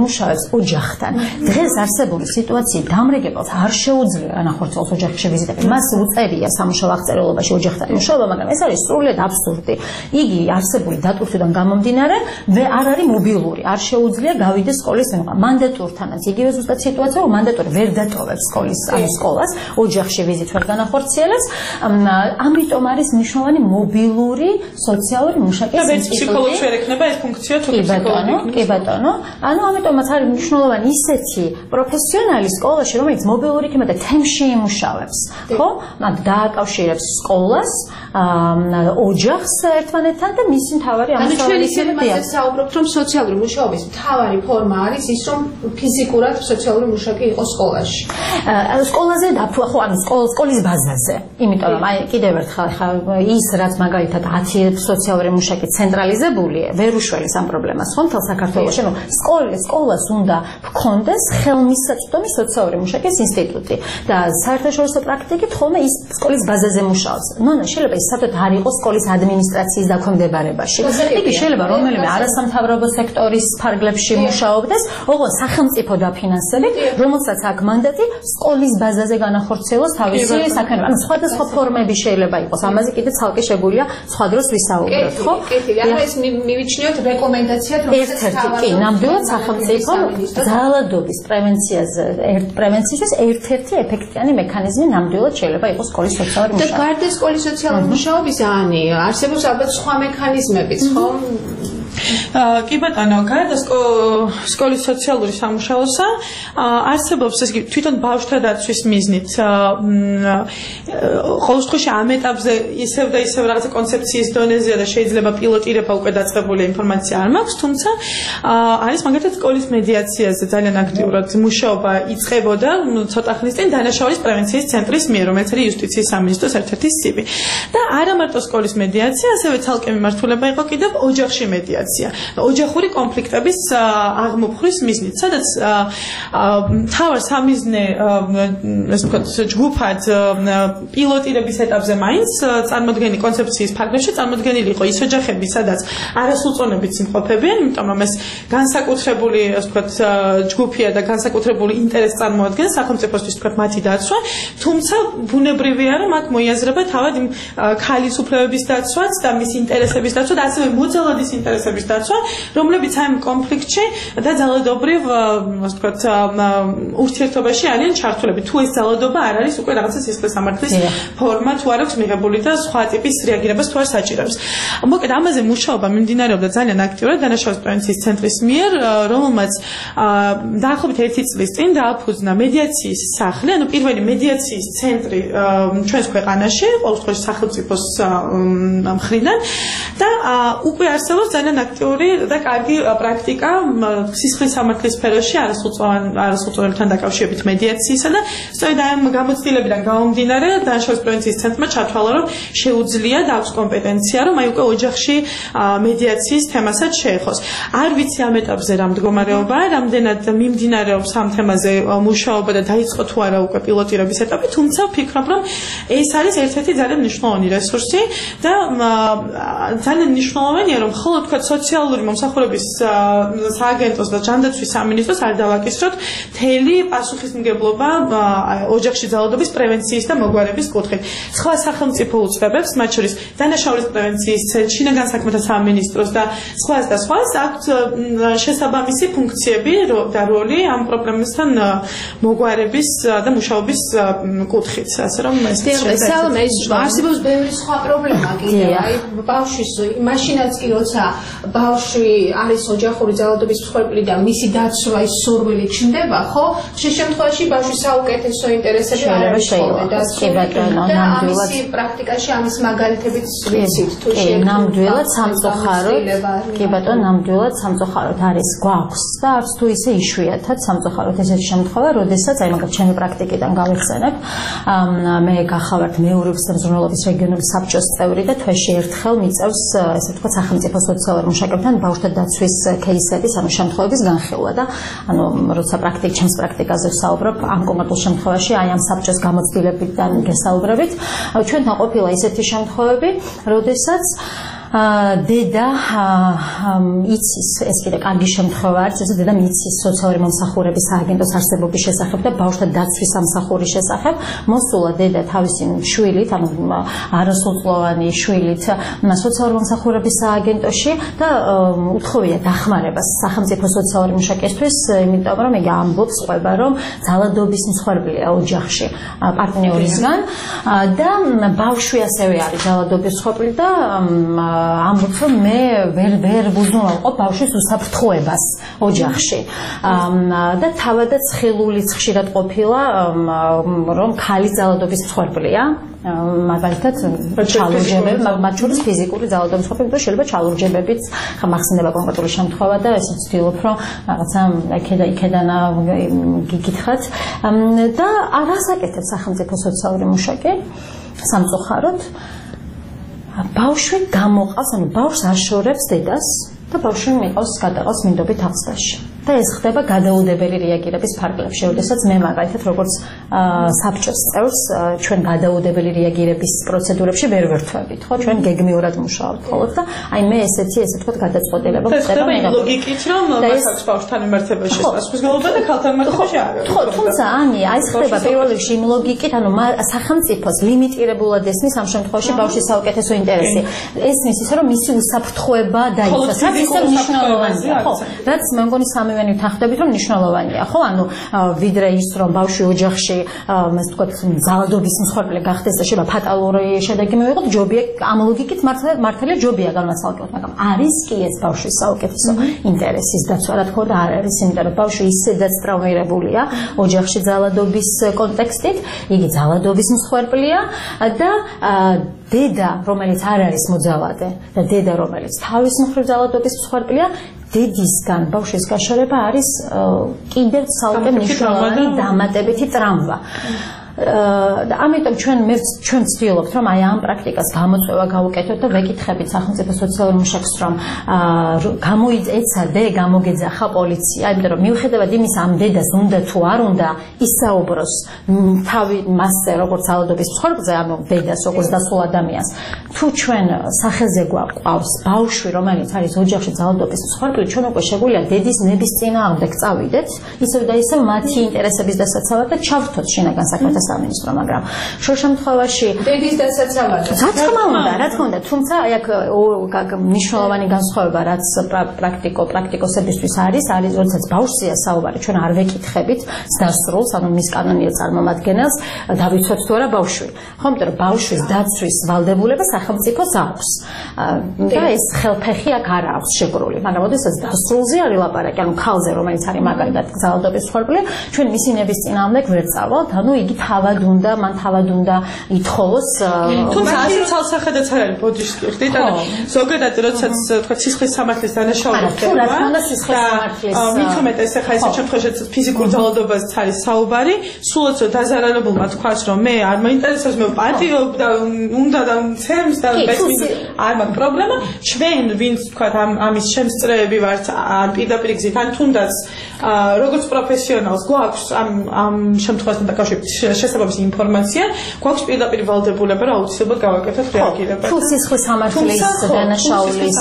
იმუშავებს ოჯახთან. დღეს არსებული სიტუაციით დამრიგებელს არ შეუძლია განახორციელოს ოჯახში ვიზიტები. მას უწევია სამუშაო აღწერილობაში ოჯახთან მუშაობა, მაგრამ ეს არის სრულიად აბსურდი. იგი არსებული დატვირთვიდან გამომდინარე არ არის მობილური, არ შეუძლია გავიდეს სკოლის მიღება. მანდატურთანაც იგივე ზუსტად სიტუაცია, რომ მანდატური ვერ დატოვებს სკოლის ან სკოლას, ოჯახში ვიზიტს ვერ განახორციელებს. ამიტომ არის მნიშვნელოვანი მობილური სოციალური მუშაკის ინსტიტუტი. და ფსიქოლოგს ვერ ექნება ეს ფუნქცია თუ ფსიქოლოგი. კი ბატონო, ანუ ამიტომაც არის მნიშვნელოვანი ისეთი პროფესიონალი სკოლაში, რომელიც მობილური იქნება და თემში იმუშავებს, ხო? მათ დააკავშირებს სკოლას, ოჯახს ერთმანეთთან და მისი მთავარი ამასწავლებელი ისედია. საუბრობთ, რომ სოციალური მუშაობის მთავარი ფორმა არის ის, რომ ფიზიკურად სოციალური მუშაკი იყოს სკოლაში. სკოლაზე და ხო, ანუ სკოლის ბაზაზე. იმიტომ რომ აი კიდევ ერთხელ ხა ის რაც მაგალითად ათი სოციალური მუშაკი ცენტრალიზებულია, ვერ უშველის ამ პრობლემას ხო მთელ საქართველოში. ანუ სკოლის სკოლას უნდა ჰქონდეს ხელმისაწვდომი სოციალური მუშაკის ინსტიტუტი და საერთაშორისო პრაქტიკით ხოლმე ის სკოლის ბაზაზე მუშაობს. ნონა შეიძლება ის საერთოდ არ იყოს სკოლის ადმინისტრაციის დაქვემდებარებაში. იგი შეიძლება რომელიმე არასამთავრობო სექტორის ფარგლებში მუშაობდეს, ოღონდ სახელმწიფო დაფინანსებით, რომელსაც აქვს მანდატი სკოლის ბაზაზე განახორციელოს თავისი საქმიანობა. ანუ სხვადასხვა ფორმები შეიძლება იყოს. ამაზე კიდე ცალკე შეგვიძლია სხვა დროს ვისაუბროთ, ხო? კეთილი. ანუ ეს მივიჩნიოთ რეკომენდაციად, რომელსაც ერთი, ნამდვილად სახელმწიფო ძალადობის პრევენციაზე, ერთ პრევენციის ერთ-ერთი ეფექტიანი მექანიზმი ნამდვილად შეიძლება იყოს სკოლის სოციალური მუშაობა. და გარდა სკოლის სოციალური მუშაობის ანი არსებობს ალბათ სხვა მექანიზმებიც, ხო? კი ბატონო, გარდა სკოლის სოციალური სამუშაოსა არსებობს ეს თვითონ ბავშვთა დაცვის მიზნით. ყოველ შემთხვევაში ამ ეტაპზე ისევ და ისევ რაღაცა კონცეფციის დონეზეა და შეიძლება პილოტირება უკვე დაწყებული ინფორმაცია არ მაქვს, თუმცა არის მაგალითად სკოლის მედიაციაზე ძალიან აქტიურად მუშაობა იწყებოდა ცოტა ხნის წინ დანაშაულის პრევენციის ცენტრის მიერ, რომელიც არის იუსტიციის სამინისტროს ერთ-ერთი სიბი. და არა მარტო სკოლის მედიაცია, ასევე ცალკე მიმართულება იყო კიდევ ოჯახში მედიაცია. ოჯახური კონფლიქტების აღმოფხვის მიზნით, სადაც თავარ სამიზნე ესე ვთქვათ ჯგუფად პილოტირების ეტაპზე მაინც წარმოდგენი კონცეფციის ფარგლებში წარმოდგენილი იყო ის ოჯახები, სადაც არასრულწლოვნებით იმყოფებიან, იმიტომ რომ ეს განსაკუთრებული ასე ვთქვათ ჯგუფია და განსაკუთრებული ინტერესი წარმოადგენს სახელმწიფოსთვის ვთქვათ მათი დაცვა, თუმცა ბუნებრივია რომ მათ მოიაზრება თავად იმ ქალის უფლებების დაცვაც და მის ინტერესების დაცვა და ასევე მოძალადის ინტერესების დაცვა, რომლებიც ამ კონფლიქტში და ძალადობრივ ასე ვთქვათ ურთიერთობაში არიან ჩართულები. თუ ეს ძალადობა არ არის უკვე რაღაცა სისხლისამართლის ფორმა თუ არ აქვს მიღებული და სხვა ტიპის რეაგირებას თუ არ საჭიროებს. მოკლედ ამაზე მუშაობა მიმდინარეობდა ძალიან აქტიურად დანაშაულის პრევენციის ცენტრის მიერ, რომელმაც დაახლოებით ერთი წლის წინ დააფუძნა მედიაციის სახლი, ანუ პირველი მედიაციის ცენტრი ჩვენს ქვეყანაში, ყოველ შემთხვევაში სახელმწიფოს მხრიდან და უკვე არსებობს ძალიან აქტიური და კარგი პრაქტიკა სისხლისამართლის სფეროში არასრულწლოვანებთან დაკავშირებით მედიაციისა და სწორედ ამ გამოცდილებიდან გამომდინარე დანაშაულის პრევენციის ცენტრმა ჩათვალა, რომ შეუძლია და აქვს კომპეტენცია, რომ აი უკვე ოჯახში მედიაციის თემასაც შეეხოს. არ ვიცი ამ ეტაპზე რა მდგომარეობაა, რამდენად მიმდინარეობს ამ თემაზე მუშაობა და დაიწყო თუ არა უკვე პილოტირების ეტაპი, თუმცა ვფიქრობ, რომ ეს არის ერთ-ერთი ძალიან მნიშვნელოვანი რესურსი და ძალიან მნიშვნელოვანია, რომ ხოლო თქვა სოციალური მომსახურების სააგენტოს და ჯანდაცვის სამინისტროს არ დავაკისროთ მთელი პასუხისმგებლობა ოჯახში ძალადობის პრევენციის და მოგვარების კუთხით. სხვა სახელმწიფო უწყებებს, მათ შორის დანაშაულის პრევენციის შინაგან საქმეთა სამინისტროს და სხვას და სხვას აქვთ შესაბამისი ფუნქციები და როლი ამ პრობლემასთან მოგვარების და მუშაობის კუთხით. ასე რომ ეს შესაძლოა ის არსებობს ბევრი სხვა პრობლემა კიდევ. აი ბავშვის მაშინაც კი როცა ბავშვი არის ოჯახური ძალადობის მსხვერპლი და მისი დაცვა ის სურვილი ჩნდება, ხო? ხშირ შემთხვევაში ბავშვის საუკეთესო ინტერესები არ არის შეიძლება და ამის პრაქტიკაში ამის მაგალითებიც ვიცით თუ შეიძლება ნამდვილად სამწუხაროდ კი ბატონო ნამდვილად სამწუხაროდ არის გვაქვს და არც თუ ისე იშვიათად სამწუხაროდ ესეთი შემთხვევა, როდესაც აი მაგალითად ჩემი პრაქტიკიდან გავიხსენებ, მე გახავართ მეურვეობის მზრუნველობის რეგიონული საბჭოს წევრი და თვეში ერთხელ მიწევს ესე ვთქვათ სახელმწიფო სოციალურ მუშაკებთან ბავშვთა დაცვის кейსების, ანუ შემთხვევების განხილვა და ანუ როცა პრაქტიკ ჩემს პრაქტიკაზე ვსაუბრობ ამ კონკრეტულ შემთხვევაში აი ამ საბჭოს გამოცდილებიდან გესაუბრებით, ჩვენთან ყოფილა ისეთი შემთხვევები, როდესაც დედა იცის ეს კიდე კარგი შემთხვევა არის, ეს დედა იცის სოციალური მომსახურების სააგენტოს არსებობის შესახებ და ბავშვთა დაცვის სამსახურის შესახებ. მოსულა დედა თავისი შვილით, ანუ არასრულწლოვანი შვილით სოციალური მომსახურების სააგენტოში და უთხოვია დახმარებას სახელმწიფო სოციალური მუშაკისთვის, იმიტომ რომ იგი ამბობს ყვება, რომ ძალადობის მსხვერპლია ოჯახში პარტნიორისგან და ბავშვი ასევე არის ძალადობის მსხვერპლი და ამბობს, რომ მე ვერ ვერ ვუზრუნველყოფ ბავშვის უსაფრთხოებას ოჯახში. და თავადაც ხილულიც ხშირად ყოფილა, რომ ქალი ძალადობის მსხვერპლია. მაგალითად ჩალურჯებები, მათ შორის ფიზიკური ძალადობის მსხვერპლი და შეიძლება ჩალურჯებებიც ხმახსენდება კონკრეტული შემთხვევა და ესე ვცდილობ, რომ რაღაცა იქედა იქედან გიგითხათ და არას აკეთებს სახელმწიფო სოციალური მუშაკი სამწუხაროდ ბავშვი გამოყავს, ანუ ბავშვს აშორებს დედას და ბავშვი მიყავს გადაყავს მინდობით აღზრდაში. და ეს ხდება გადაუდებელი რეაგირების ფარგლებში, როდესაც მე მაგალითად როგორც საბჭოს წევრს ჩვენ გადაუდებელი რეაგირების პროცედურებში ვერ ვერთვებით, ხო? ჩვენ გეგმიურად მუშაობთ ხოლმე და აი მე ესეთი ესე თქვა გადაწყვეტილება ხდება იმ ლოგიკით, რომ მასაც ბავშვთან მიმართებაში პასუხისმგებლობა და ქალთან მიმართებაში არ არის. ხო, თუმცა ანი, აი ეს ხდება პირველ რიგში იმ ლოგიკით, ანუ სახელმწიფოს ლიმიტირებულად ესმის ამ შემთხვევაში ბავშვის საუკეთესო ინტერესი. ესმის ისე რომ მისი უსაფრთხოება დაიცვას. რაც ისე მნიშვნელოვანია, ხო? რაც მე მგონი სამი ვენით ახდებით, რომ მნიშვნელოვანია, ხო? ანუ ვიდრე ის, რომ ბავშვი ოჯახში, ასე ვთქვათ, ძალადობის მსხვერპლი გახდეს და შეიძლება ფატალური შედეგი მივიღოთ, ჯობია ამ ლოგიკით მართალია ჯობია განმასალკევოთ, მაგრამ არის კი ეს ბავშვის საუკეთესო ინტერესის დაცვა, რა თქმა უნდა არ არის, იმიტომ რომ ბავშვი ისედაც ტრავმირებულია ოჯახში ძალადობის კონტექსტით, იგი ძალადობის მსხვერპლია და დედა, რომელიც არ არის მოძალადე და დედა, რომელიც თავის მხრივ ძალადობის მსხვერპლია, დედისგან ბავშვის გაშორება არის კიდევ ცალკე მნიშვნელოვანი დამატებითი ტრამვა. და ამიტომ ჩვენ მე ჩვენ ვცდილობთ, რომ აი ამ პრაქტიკას გამოწვევა გავუკეთოთ და ვეკითხებით სახელმწიფო სოციალურ მუშაკს, რომ გამოიწეცადე, გამოგეძახა პოლიცია, იმიტომ რომ მიუხედავად იმისა, ამ დედას უნდა თუ არ უნდა ისაუბროს თავი მასზე, როგორც ძალადობის მსხვერპლზე, ანუ დედას, როგორც დასულ ადამიანს, თუ ჩვენ სახელზე გვაყავს ბავშვი, რომელიც არის ოჯახში ძალადობის მსხვერპლი, ჩვენ უკვე შეგვიძლია დედის ნების წინააღმდეგ წავიდეთ, ისევ და ისევ მათი ინტერესების დასაცავად და ჩავრთოთ შინაგან საქმეთა სამინისტრო, მაგრამ შორ შემთხვევაში დედის დასაცავად. რა თქმა უნდა, რა თქმა უნდა, თუმცა აი აქ მნიშვნელოვანი განსხვავება, რაც პრაქტიკო პრაქტიკოსებისთვის არის, არის როდესაც ბავშვია საუბარი, ჩვენ არ ვეკითხებით დასრულს, ანუ მის კანონიერ წარმომადგენელს დავიცვათ თუ არა ბავშვი. ხო, იმიტომ რომ ბავშვის დაცვის ვალდებულება სახელმწიფოს აქვს. და ეს ხელფეხი აქ არ აქვს შეგრული, მაგრამ როდესაც დასრულზე არის ლაპარაკი, ანუ ქალზე, რომელიც არის მაგალითად ძალადობის მსხვერპლი, ჩვენ მისი ნების წინააღმდეგ ვერ წავალთ, ანუ იგი თავად უნდა, მან თავად უნდა ითხოვოს. თუმცა ასე ცალსახედაც არ არის ბოდიშკი, ხდით? ანუ ზოგადად როდესაც თქვა სისხლის სამართლის დანაშაული ხდება. რა თქმა უნდა სისხლის სამართლის. მით უმეტეს ახლა ეს შემთხვევაში ფიზიკურ ძალადობაზე არის საუბარი, სულაც დაზარალებულმა თქვას, რომ მე არ მაინტერესებს, მე პატიობ და უნდა და ცემს და არ მაქვს პრობლემა. ჩვენ ვინც თქვა ამ ამის შემსწრეები ვართ, ან პირდაპირ გზით, ან თუნდაც როგორც პროფესიონალს გვაქვს ამ ამ შემთხვევასთან დაკავშირებით შესაბამისი ინფორმაცია, გვაქვს პირდაპირ ვალდებულება, რა აუცილებლად გავაკეთოთ რეაგირება. თუ სისხლის სამართლის დანაშაულის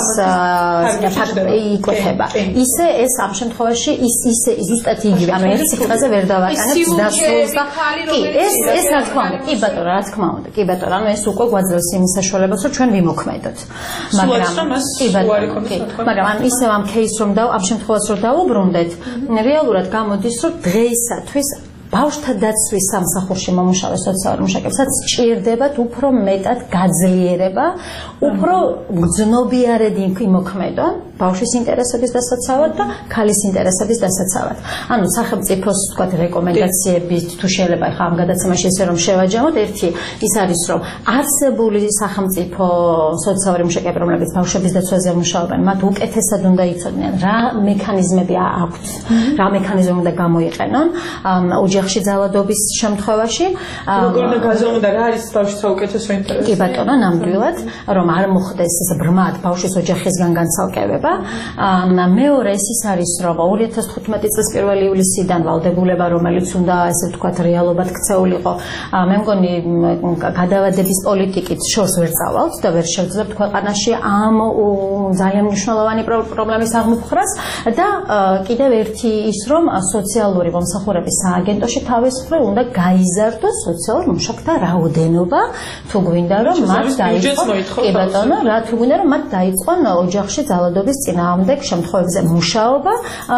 ფაქტი იკვეთება. ისე ეს ამ შემთხვევაში ის ისე ზუსტად იგივე, ანუ ერთ სიტყვაზე ვერ დავაყენებ დასრულს და კი, ეს ეს რა თქმა უნდა, კი ბატონო, რა თქმა უნდა, კი ბატონო, ანუ ეს უკვე გვაძლევს იმის საშუალებას, რომ ჩვენ ვიმოქმედოთ. მაგრამ კი ბატონო, კი, მაგრამ ან ისევ ამ кейსს რომ და ამ შემთხვევას რომ დავუბრუნდეთ, რეალურად გამოდის, რომ დღეისათვის ბავშვთა დაცვის სამსახურში მომუშავე სოციალურ მუშაკებსაც სჭირდებათ უფრო მეტად გაძლიერება, უფრო გრძნობიარედ იმოქმედონ ბავშვის ინტერესების დასაცავად და ქალის ინტერესების დასაცავად. ანუ სახელმწიფოს თქვა რეკომენდაციებით თუ შეიძლება ხა ამ გადაცემაში ესე რომ შევაჯამოთ, ერთი ის არის რომ არსებული სახელმწიფო სოციალური მუშაკები, რომლებიც ბავშვების დაცვაზე მუშაობენ, მათ უკეთესად უნდა იცოდნენ რა მექანიზმები აქვთ, რა მექანიზმი უნდა გამოიყენონ ოჯახ ოჯახში ძალადობის შემთხვევაში. როგორ უნდა გაზომვა რა არის ბავშვის საუკეთესო ინტერესი? კი ბატონო, ნამდვილად, რომ არ მოხდეს ეს ბრმად ბავშვის ოჯახისგან განცალკევება. მეორე ეს ის არის, რომ ორი ათას თხუთმეტი წლის პირველი ივლისიდან ვალდებულება, რომელიც უნდა ესე ვთქვათ რეალობად ქცეულიყო, მე მგონი გადავადების პოლიტიკით შორს ვერ წავალთ და ვერ შევძლებთ ქვეყანაში ამ ძალიან მნიშვნელოვანი პრობლემის აღმოფხვრას და კიდევ ერთი ის, რომ სოციალური მომსახურების სააგენტოში თავის მხრივ უნდა გაიზარდოს სოციალურ მუშაკთა რაოდენობა, თუ გვინდა რომ მათ დაიწყონ, კი ბატონო, რა თუ გვინდა რომ მათ დაიწყონ ოჯახში ძალადობის წინააღმდეგ შემთხვევებზე მუშაობა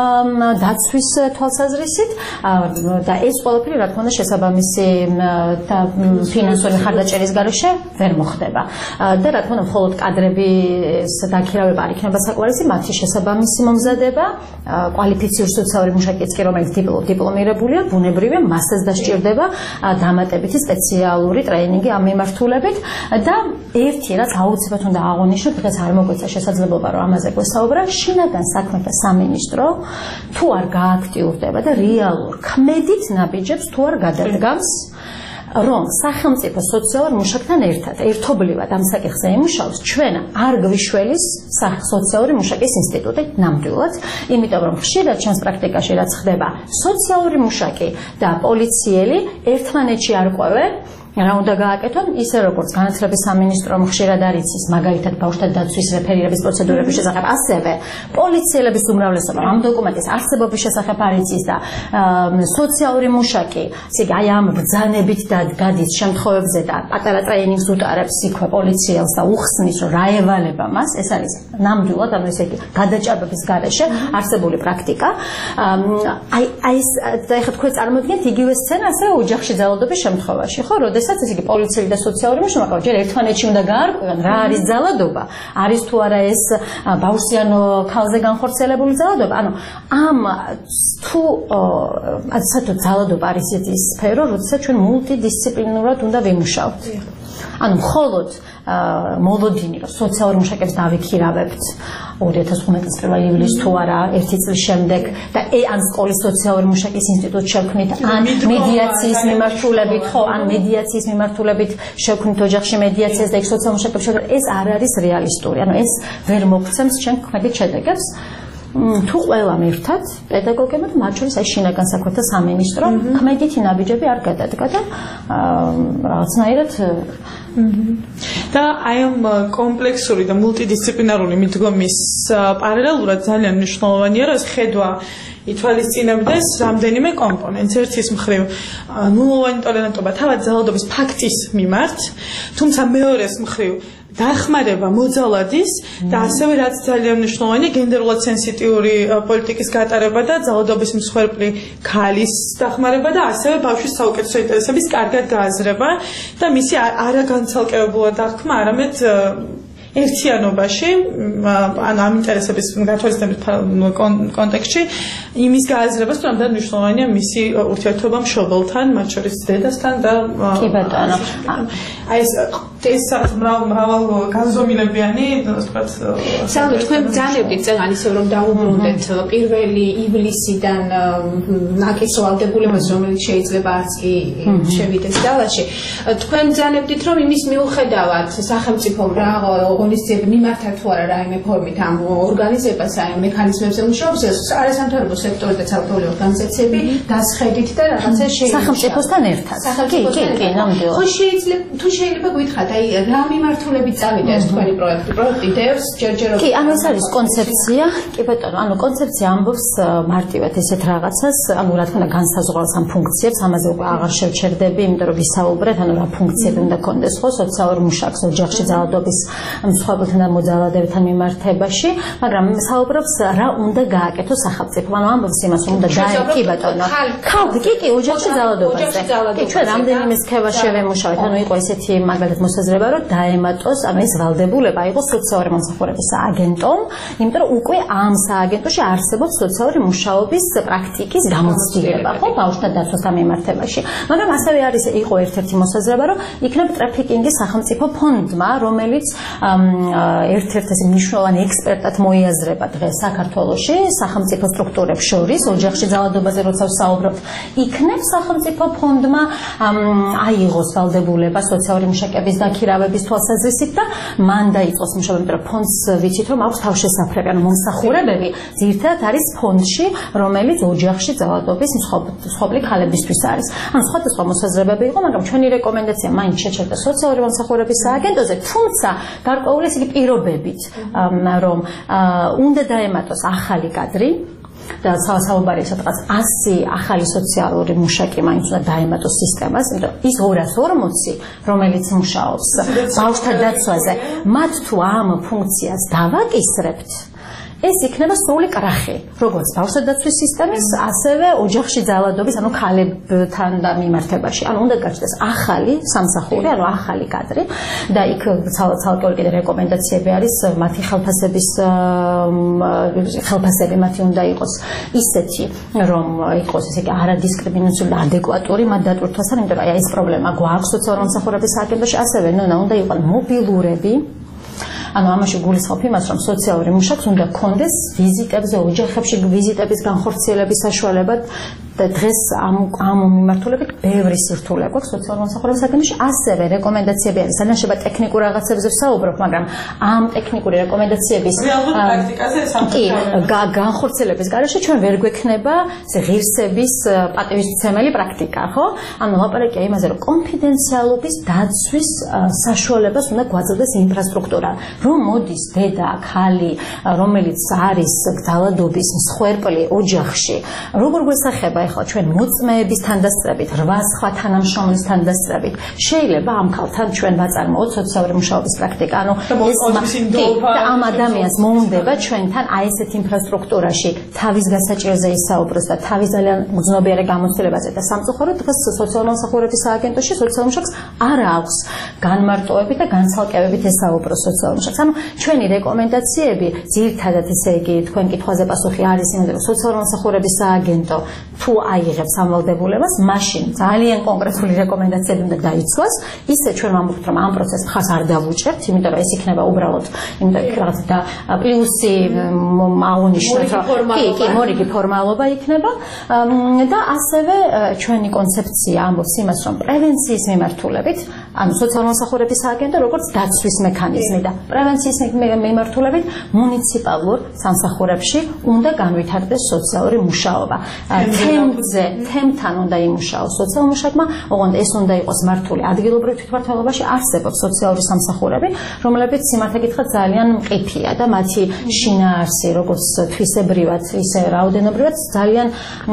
დაცვის თვალსაზრისით და ეს ყველაფერი რა თქმა უნდა შესაბამისი და ფინანსური ხარდაჭერის გარეშე ვერ მოხდება. და რა თქმა უნდა მხოლოდ კადრების დაქირავება არ იქნება საკმარისი, მათი შესაბამისი მომზადება, კვალიფიციური სოციალური მუშაკიც კი რომელიც დიპლომირებულია, ბუნებრივია, მასაც დასჭირდება დამატებითი სპეციალური ტრეინინგი ამ მიმართულებით და ერთი რაც აუცილებლად უნდა აღონიშნოთ, დღეს არ მოგვეცა შესაძლებლობა რომ ამაზე გვესაუბრა, შინაგან საქმეთა სამინისტრო თუ არ გააქტიურდება და რეალურ ქმედით ნაბიჯებს თუ არ გადადგამს რომ სახელმწიფო სოციალურ მუშაკთან ერთად ერთობლივად ამ საკითხზე იმუშაოს, ჩვენ არ გვიშველის სოციალური მუშაკის ინსტიტუტი ნამდვილად, იმიტომ რომ ხშირად ჩვენს პრაქტიკაში რაც ხდება, სოციალური მუშაკი და პოლიციელი ერთმანეთში არ ყვევენ, რა უნდა გააკეთონ, ისე როგორც განათლების სამინისტრო ხშირად არ იცის მაგალითად ბავშვთა დაცვის რეფერირების პროცედურების შესახებ, ასევე პოლიციელების უმრავლესობა ამ დოკუმენტის არსებობის შესახებ არ იცის და სოციალური მუშაკი, ესე იგი აი ამ ბრძანებით და გადის შემთხვევებზე და პატარა ტრეინინგს უტარებს იქვე პოლიციელს და უხსნის რომ რა ევალება მას, ეს არის ნამდვილად ანუ ესე იგი გადაჭარბების გარეშე არსებული პრაქტიკა. აი აი ეს და ეხლა თქვენ წარმოიდგინეთ იგივე სცენა ასევე ოჯახში ძალადობის შემთხვევაში, ხო? როდეს ეს იგი პოლიციელი და სოციალური მუშაკი ჯერ ერთმანეთში უნდა გაარკვევან რა არის ძალადობა, არის თუ არა ეს ბავშვიან ქალზე განხორციელებული ძალადობა. ანუ ამ თუ საერთოდ ძალადობა არის ის სფერო, როდესაც ჩვენ მულტიდისციპლინურად უნდა ვიმუშაოთ. ანუ მხოლოდ მოლოდინი რომ სოციალური მუშაკებს დავიქირავებთ ორი ათას თხუთმეტი წლის პირველი ივლისს თუ არა ერთი წლის შემდეგ და ან სკოლის სოციალური მუშაკის ინსტიტუტს შევქმნით ან მედიაციის მიმართულებით ხო ან მედიაციის მიმართულებით შევქმნით ოჯახში მედიაციას და იქ სოციალურ მუშაკებს შევქმნით, ეს არ არის რეალისტური. ანუ ეს ვერ მოგცემს ჩვენ ქმედით შედეგებს. თუ ყველამ ერთად პედაგოგებმა მათ შორის აი შინაგან საქმეთა სამინისტრო ქმედითი ნაბიჯები არ გადადგა და რაღაცნაირად და აი ამ კომპლექსური და მულტიდისციპლინარული მიდგომის პარალელურად ძალიან მნიშვნელოვანია რომ ეს ხედვა ითვალისწინებდეს რამდენიმე კომპონენტს. ერთის მხრივ ნულოვანი ტოლერანტობა თავად ძალადობის ფაქტის მიმართ, თუმცა მეორეს მხრივ დახმარება მოძალადის და ასევე რაც ძალიან მნიშვნელოვანია გენდერულად სენსიტიური პოლიტიკის გატარება და ძალადობის მსხვერპლი ქალის დახმარება და ასევე ბავშვის საუკეთესო ინტერესების კარგად გააზრება და მისი არაგანცალკევებულად დახმა, არამედ ერთიანობაში, ანუ ამ ინტერესების გათვალისწინების კონტექსტში იმის გააზრებას, რომ რამდენად მნიშვნელოვანია მისი ურთიერთობა მშობელთან, მათ შორის დედასთან და კი ბატონო. აი ეს ეს მრავალ განზომილებიანი, ვთქვათ, სანდრო თქვენ ბრძანებდით წეგან ისევ რომ დაუბრუნდეთ პირველი ივლისიდან ნაკის ვალდებულებას, რომელიც შეიძლება არც კი შევიდეს დალაში. თქვენ ბრძანებდით რომ იმის მიუხედავად სახელმწიფომ რა ორგანიზაციები მიმართა თუ არა რაიმე ფორმით ამ ორგანიზებას, აი მექანიზმებზე მუშაობს, არასამთავრობო სექტორი და საერთაშორისო ორგანიზაციები დასხედით და რაღაცა შეიძლება სახელმწიფოსთან ერთად. კი, კი, კი, ნამდვილად. ხო შეიძლება თუ შეიძლება გითხრათ აი რა მიმართულებით წავიდა ეს თქვენი პროექტი? პროექტი დევს ჯერჯერობით. კი, ანუ ეს არის კონცეფცია. კი ბატონო, ანუ კონცეფცია ამბობს მარტივად ესეთ რაღაცას, ანუ რა თქმა უნდა განსაზღვრავს ამ ფუნქციებს, ამაზე უკვე აღარ შევჩერდები, იმიტომ რომ ვისაუბრეთ, ანუ რა ფუნქციები უნდა კონდეს ხო სოციალურ მუშაკს ოჯახში ძალადობის მსხვერპლთან და მოძალადებთან მიმართებაში, მაგრამ საუბრობს რა უნდა გააკეთოს სახელმწიფომ. ანუ ამბობს იმას, რომ უნდა გააკეთოს კი ბატონო. ხალხი კი კი ოჯახში ძალადობაზე. კი ჩვენ რამდენიმე სქემა შევემუშავეთ, ანუ იყო ესეთი მაგალითად მოსაზრება, რომ დაემატოს, ანუ ეს ვალდებულება იყოს სოციალური მომსახურების სააგენტომ, იმიტომ რომ უკვე ამ სააგენტოში არსებობს სოციალური მუშაობის პრაქტიკის გამოცდილება, ხო, ბავშვთა დაცვას გამემართებაში. მაგრამ ასევე არის იყო ერთ-ერთი მოსაზრება, რომ იქნებ ტრაფიკინგის სახელმწიფო ფონდმა, რომელიც ერთ-ერთ ეს მნიშვნელოვანი ექსპერტად მოიაზრება დღეს საქართველოში სახელმწიფო სტრუქტურებს შორის, ოჯახში ძალადობაზე როცა ვსაუბრობთ, იქნებ სახელმწიფო ფონდმა აიღოს ვალდებულება სოციალური მუშაკების დაქირავების თვალსაზრისით და მან დაიწყოს მუშაობა, იმიტომ რომ ფონდს ვიცით, რომ აქვს თავშესაფრები, ანუ მომსახურებები ძირითადად არის ფონდში, რომელიც ოჯახში ძალადობის მსხვერპლი ქალებისთვის არის. ანუ სხვადასხვა მოსაზრებები იყო, მაგრამ ჩვენი რეკომენდაცია მაინც შეჩერდა სოციალური მომსახურების სააგენტოზე, თუმცა გარკვეული ეს იგი პირობებით, რომ უნდა დაემატოს ახალი კადრი და საუბარია სადღაც ასი ახალი სოციალური მუშაკი მაინც უნდა დაემატოს სისტემას, იმიტომ ის ორას ორმოცი, რომელიც მუშაობს ბავშვთა დაცვაზე, მათ თუ ამ ფუნქციას დავაკისრებთ, ეს იქნება სრული კრახი, როგორც ბავშვთა დაცვის სისტემის, ასევე ოჯახში ძალადობის, ანუ ქალებთან მიმართებაში. ანუ უნდა გაჩნდეს ახალი სამსახური, ანუ ახალი კადრი და იქ ცალკეული კიდე რეკომენდაციები არის, მათი ხელფასების ხელფასები მათი უნდა იყოს ისეთი, რომ იყოს ესე იგი არადისკრიმინაციული და ადეკვატური მათ დატვირთვასთან, იმიტომ რომ აი ეს პრობლემა გვაქვს სოციალური მომსახურების სააგენტოში, ასევე უნდა იყვნენ მობილურები. ანუ ამაში გულისხმობ იმას, რომ სოციალური მუშაკს უნდა ჰქონდეს ვიზიტებზე, ოჯახებში ვიზიტების განხორციელების საშუალება და დღეს ამ ამ მიმართულებით ბევრი სირთულე გვაქვს სოციალური მომსახურების სააგენტოში. ასევე რეკომენდაციები არის, ძალიან შეიძლება ტექნიკურ რაღაცებზე ვსაუბრობ, მაგრამ ამ ტექნიკური რეკომენდაციების კი განხორციელების გარეშე ჩვენ ვერ გვექნება ღირსების პატივისცემელი პრაქტიკა, ხო? ანუ ლაპარაკია იმაზე, რომ კონფიდენციალობის დაცვის საშუალებას უნდა გვაძლდეს ინფრასტრუქტურა. რომ მოდის დედა, ქალი, რომელიც არის ძალადობის მსხვერპლი ოჯახში, როგორ გვესახება ახლა ჩვენ მოწმეების თანდასწრებით, რვა სხვა თანამშრომლისთან დასწრებით, შეიძლება ამ ქალთან ჩვენ ვაწარმოოთ სოციალური მუშაობის პრაქტიკა. ანუ ეს ამ ადამიანს მოუნდება ჩვენთან აი ესეთ ინფრასტრუქტურაში თავის გასაჭიროზე ისაუბროს და თავის ძალიან მგრძნობიარე გამოცდილებაზე და სამწუხაროდ დღეს სოციალური მომსახურების სააგენტოში სოციალურ მუშაკს არ აქვს განმარტოები და განცალკევებით ესაუბროს სოციალურ მუშაკს. ანუ ჩვენი რეკომენდაციები ძირითადად ესე იგი თქვენ კითხვაზე პასუხი არის იმაზე, რომ სოციალური მომსახურების სააგენტო თუ აიღებს ამ ვალდებულებას, მაშინ ძალიან კონკრეტული რეკომენდაციები უნდა დაიცვას. ისე ჩვენ ვამბობთ, რომ ამ პროცესს ხას არ დავუჭერთ, იმიტომ რომ ეს იქნება უბრალოდ იმიტომ რაღაც და პლუსი აღუნიშნოთ, რომ კი, კი, მორიგი ფორმალობა იქნება და ასევე ჩვენი კონცეფცია ამბობს იმას, რომ პრევენციის მიმართულებით, ანუ სოციალური მომსახურების სააგენტო როგორც დაცვის მექანიზმი და პრევენციის მიმართულებით მუნიციპალურ სამსახურებში უნდა განვითარდეს სოციალური მუშაობა. თემზე, თემთან უნდა იმუშაოს სოციალურ მუშაკმა, ოღონდ ეს უნდა იყოს მართული ადგილობრივ თვითმმართველობაში. არსებობს სოციალური სამსახურები, რომლებიც სიმართლე გითხრათ ძალიან მყიფეა და მათი შინაარსი, როგორც თვისებრივად, ისე რაოდენობრივად ძალიან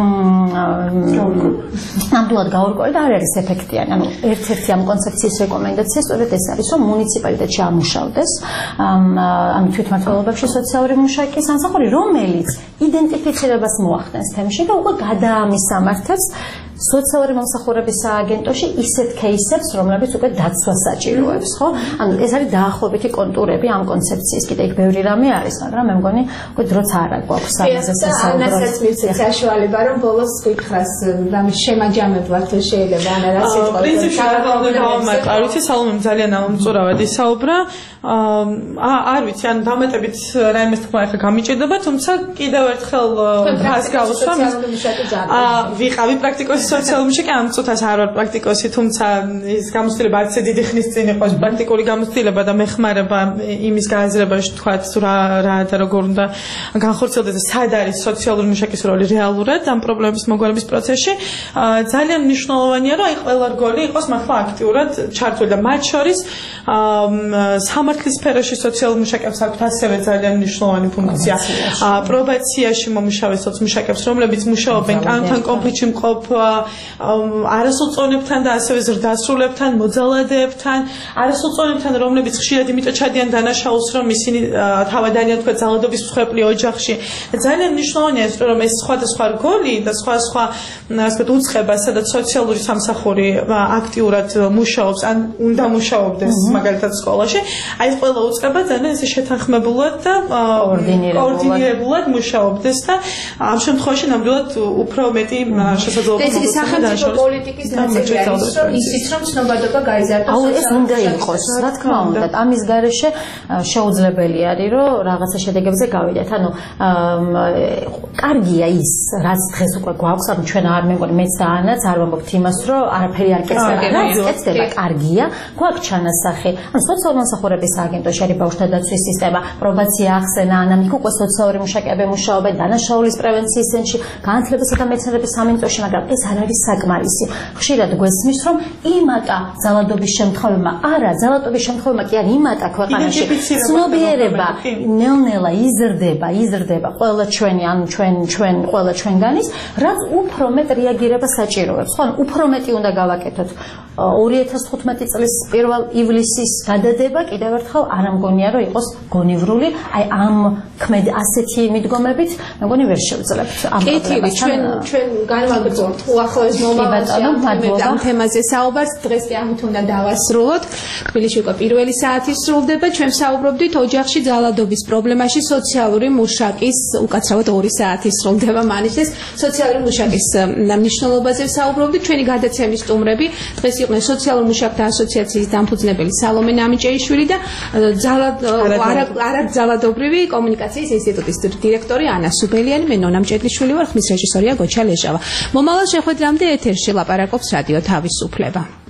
ნამდვილად გაურკვეველი და არ არის ეფექტიანი. ანუ ერთ-ერთი ამ კონცეფციის რეკომენდაცია სწორედ ეს არის, რომ მუნიციპალიტეტში ამუშავდეს ანუ თვითმმართველობებში სოციალური მუშაკის სამსახური, რომელიც იდენტიფიცირებას მოახდენს თემში და უკვე გადაამისამართებს სოციალური მომსახურების სააგენტოში ისეთ кейსებს, რომლებიც უკვე დაცვას საჭიროებს, ხო? ანუ ეს არის დაახლოებითი კონტურები ამ კონცეფციის. კიდე იქ ბევრი რამე არის, მაგრამ მე მგონი უკვე დროც არ აქვს ამაზე სასაუბრო. ანასაც მივცეთ საშუალება, რომ ბოლოს გითხრას რამე შემაჯამებლად შეიძლება ან რა სიტყვა. პრინციპში არ ვიცი, სალომემ ძალიან ამომწურავად ისაუბრა. აა არ ვიცი, ან დამატებით რაიმეს თქმა ახლა გამიჭირდება, თუმცა კიდევ ერთხელ ფას გავუსვამ. აა ვიყავი პრაქტიკოსი სოციალურ მუშაკი, ამ წუთას არ ვარ პრაქტიკოსი, თუმცა ის გამოცდილება არც დიდი ხნის წინ იყო პრაქტიკული გამოცდილება და მეხმარება იმის გააზრებაში თქვათ რა რა და როგორ უნდა განხორციელდეს და სად არის სოციალური მუშაკის როლი რეალურად ამ პრობლემების მოგვარების პროცესში. ძალიან მნიშვნელოვანია, რომ აი ყველა რგოლი იყოს მართლა აქტიურად ჩართული და მათ შორის სამართლის სფეროში სოციალურ მუშაკებს აქვთ ასევე ძალიან მნიშვნელოვანი ფუნქცია. პრობაციაში მომუშავე სოციალურ მუშაკებს, რომლებიც მუშაობენ კანონთან კონფლიქტში მყოფ არასრულ წონებთან და ასევე ზრდასრულებთან, მოძალადეებთან, არასრულ წონებთან, რომლებიც ხშირად იმიტომ ჩადიან დანაშაულს, რომ ისინი თავად არიან თქვა ძალადობის მსხვერპლი ოჯახში. ძალიან მნიშვნელოვანია ის, რომ ეს სხვადასხვა რგოლი და სხვადასხვა ასე ვთქვათ უწყება, სადაც სოციალური სამსახური აქტიურად მუშაობს, ან უნდა მუშაობდეს მაგალითად სკოლაში. აი ეს ყველა უწყება ძალიან ესე შეთანხმებულად და კოორდინირებულად მუშაობდეს და ამ შემთხვევაში ნამდვილად უფრო მეტი შესაძლებლობა ეს სახელმწიფო პოლიტიკის ნაწილი არის, რომ ისიც რომ ცნობადობა გაიზარდოს. აუ ეს უნდა იყოს, რა თქმა უნდა, ამის გარეშე შეუძლებელი არის, რომ რაღაცა შედეგებზე გავიდეთ. ანუ კარგია ის, რაც დღეს უკვე გვაქვს, ანუ ჩვენ არ მეგონი მეც და ანაც არ ვამბობთ იმას, რომ არაფერი არ კეთდება. რაც კეთდება, კარგია, გვაქვს ჩანასახი. ანუ სოციალური მომსახურების სააგენტოში არის ბავშვთა დაცვის სისტემა, პრობაცია ახსენა, ანამიქ უკვე სოციალური მუშაკები მუშაობენ დანაშაულის პრევენციის ცენტრში, განათლებისა და მეცნიერების სამინისტროში, მაგრამ ეს არ არის საკმარისი. ხშირად გვესმის, რომ იმატა ძალადობის შემთხვევებმა, არა, ძალადობის შემთხვევებმა კი არ იმატა ქვეყანაში. ცნობიერება ნელ-ნელა იზრდება, იზრდება ყველა ჩვენი, ანუ ჩვენ ჩვენ ყველა ჩვენგანის, რაც უფრო მეტ რეაგირება საჭიროებს. ხო, უფრო მეტი უნდა გავაკეთოთ. ორი ათას თხუთმეტი წლის პირველ ივლისის გადადება კიდევ ერთხელ არ ამგონია რომ იყოს გონივრული, აი ამ ქმედ ასეთი მიდგომებით მეგონი ვერ შევძლებთ ამ პრობლემას. ჩვენ ჩვენ განვაგრძობთ უახლოეს მომავალში ამ თემაზე საუბარს. დღეს კი ამით უნდა დავასრულოთ. თბილისში უკვე პირველი საათი სრულდება. ჩვენ საუბრობდით ოჯახში ძალადობის პრობლემაში სოციალური მუშაკის უკაცრავად ორი საათი სრულდება მანიშეს სოციალური მუშაკის მნიშვნელობაზე საუბრობდით. ჩვენი გადაცემის სტუმრები დღეს იყვნენ სოციალურ მუშაკთა ასოციაციის დამფუძნებელი სალომე ნამიჭეიშვილი და არაძალადობრივი კომუნიკაციის ინსტიტუტის დირექტორი ანა სუბელიანი. მე ნონა მჭედლიშვილი ვარ, ხმის რეჟისორია გოჩა ლეჟავა. მომავალ შეხვედრამდე ეთერში ლაპარაკობს რადიო თავისუფლება.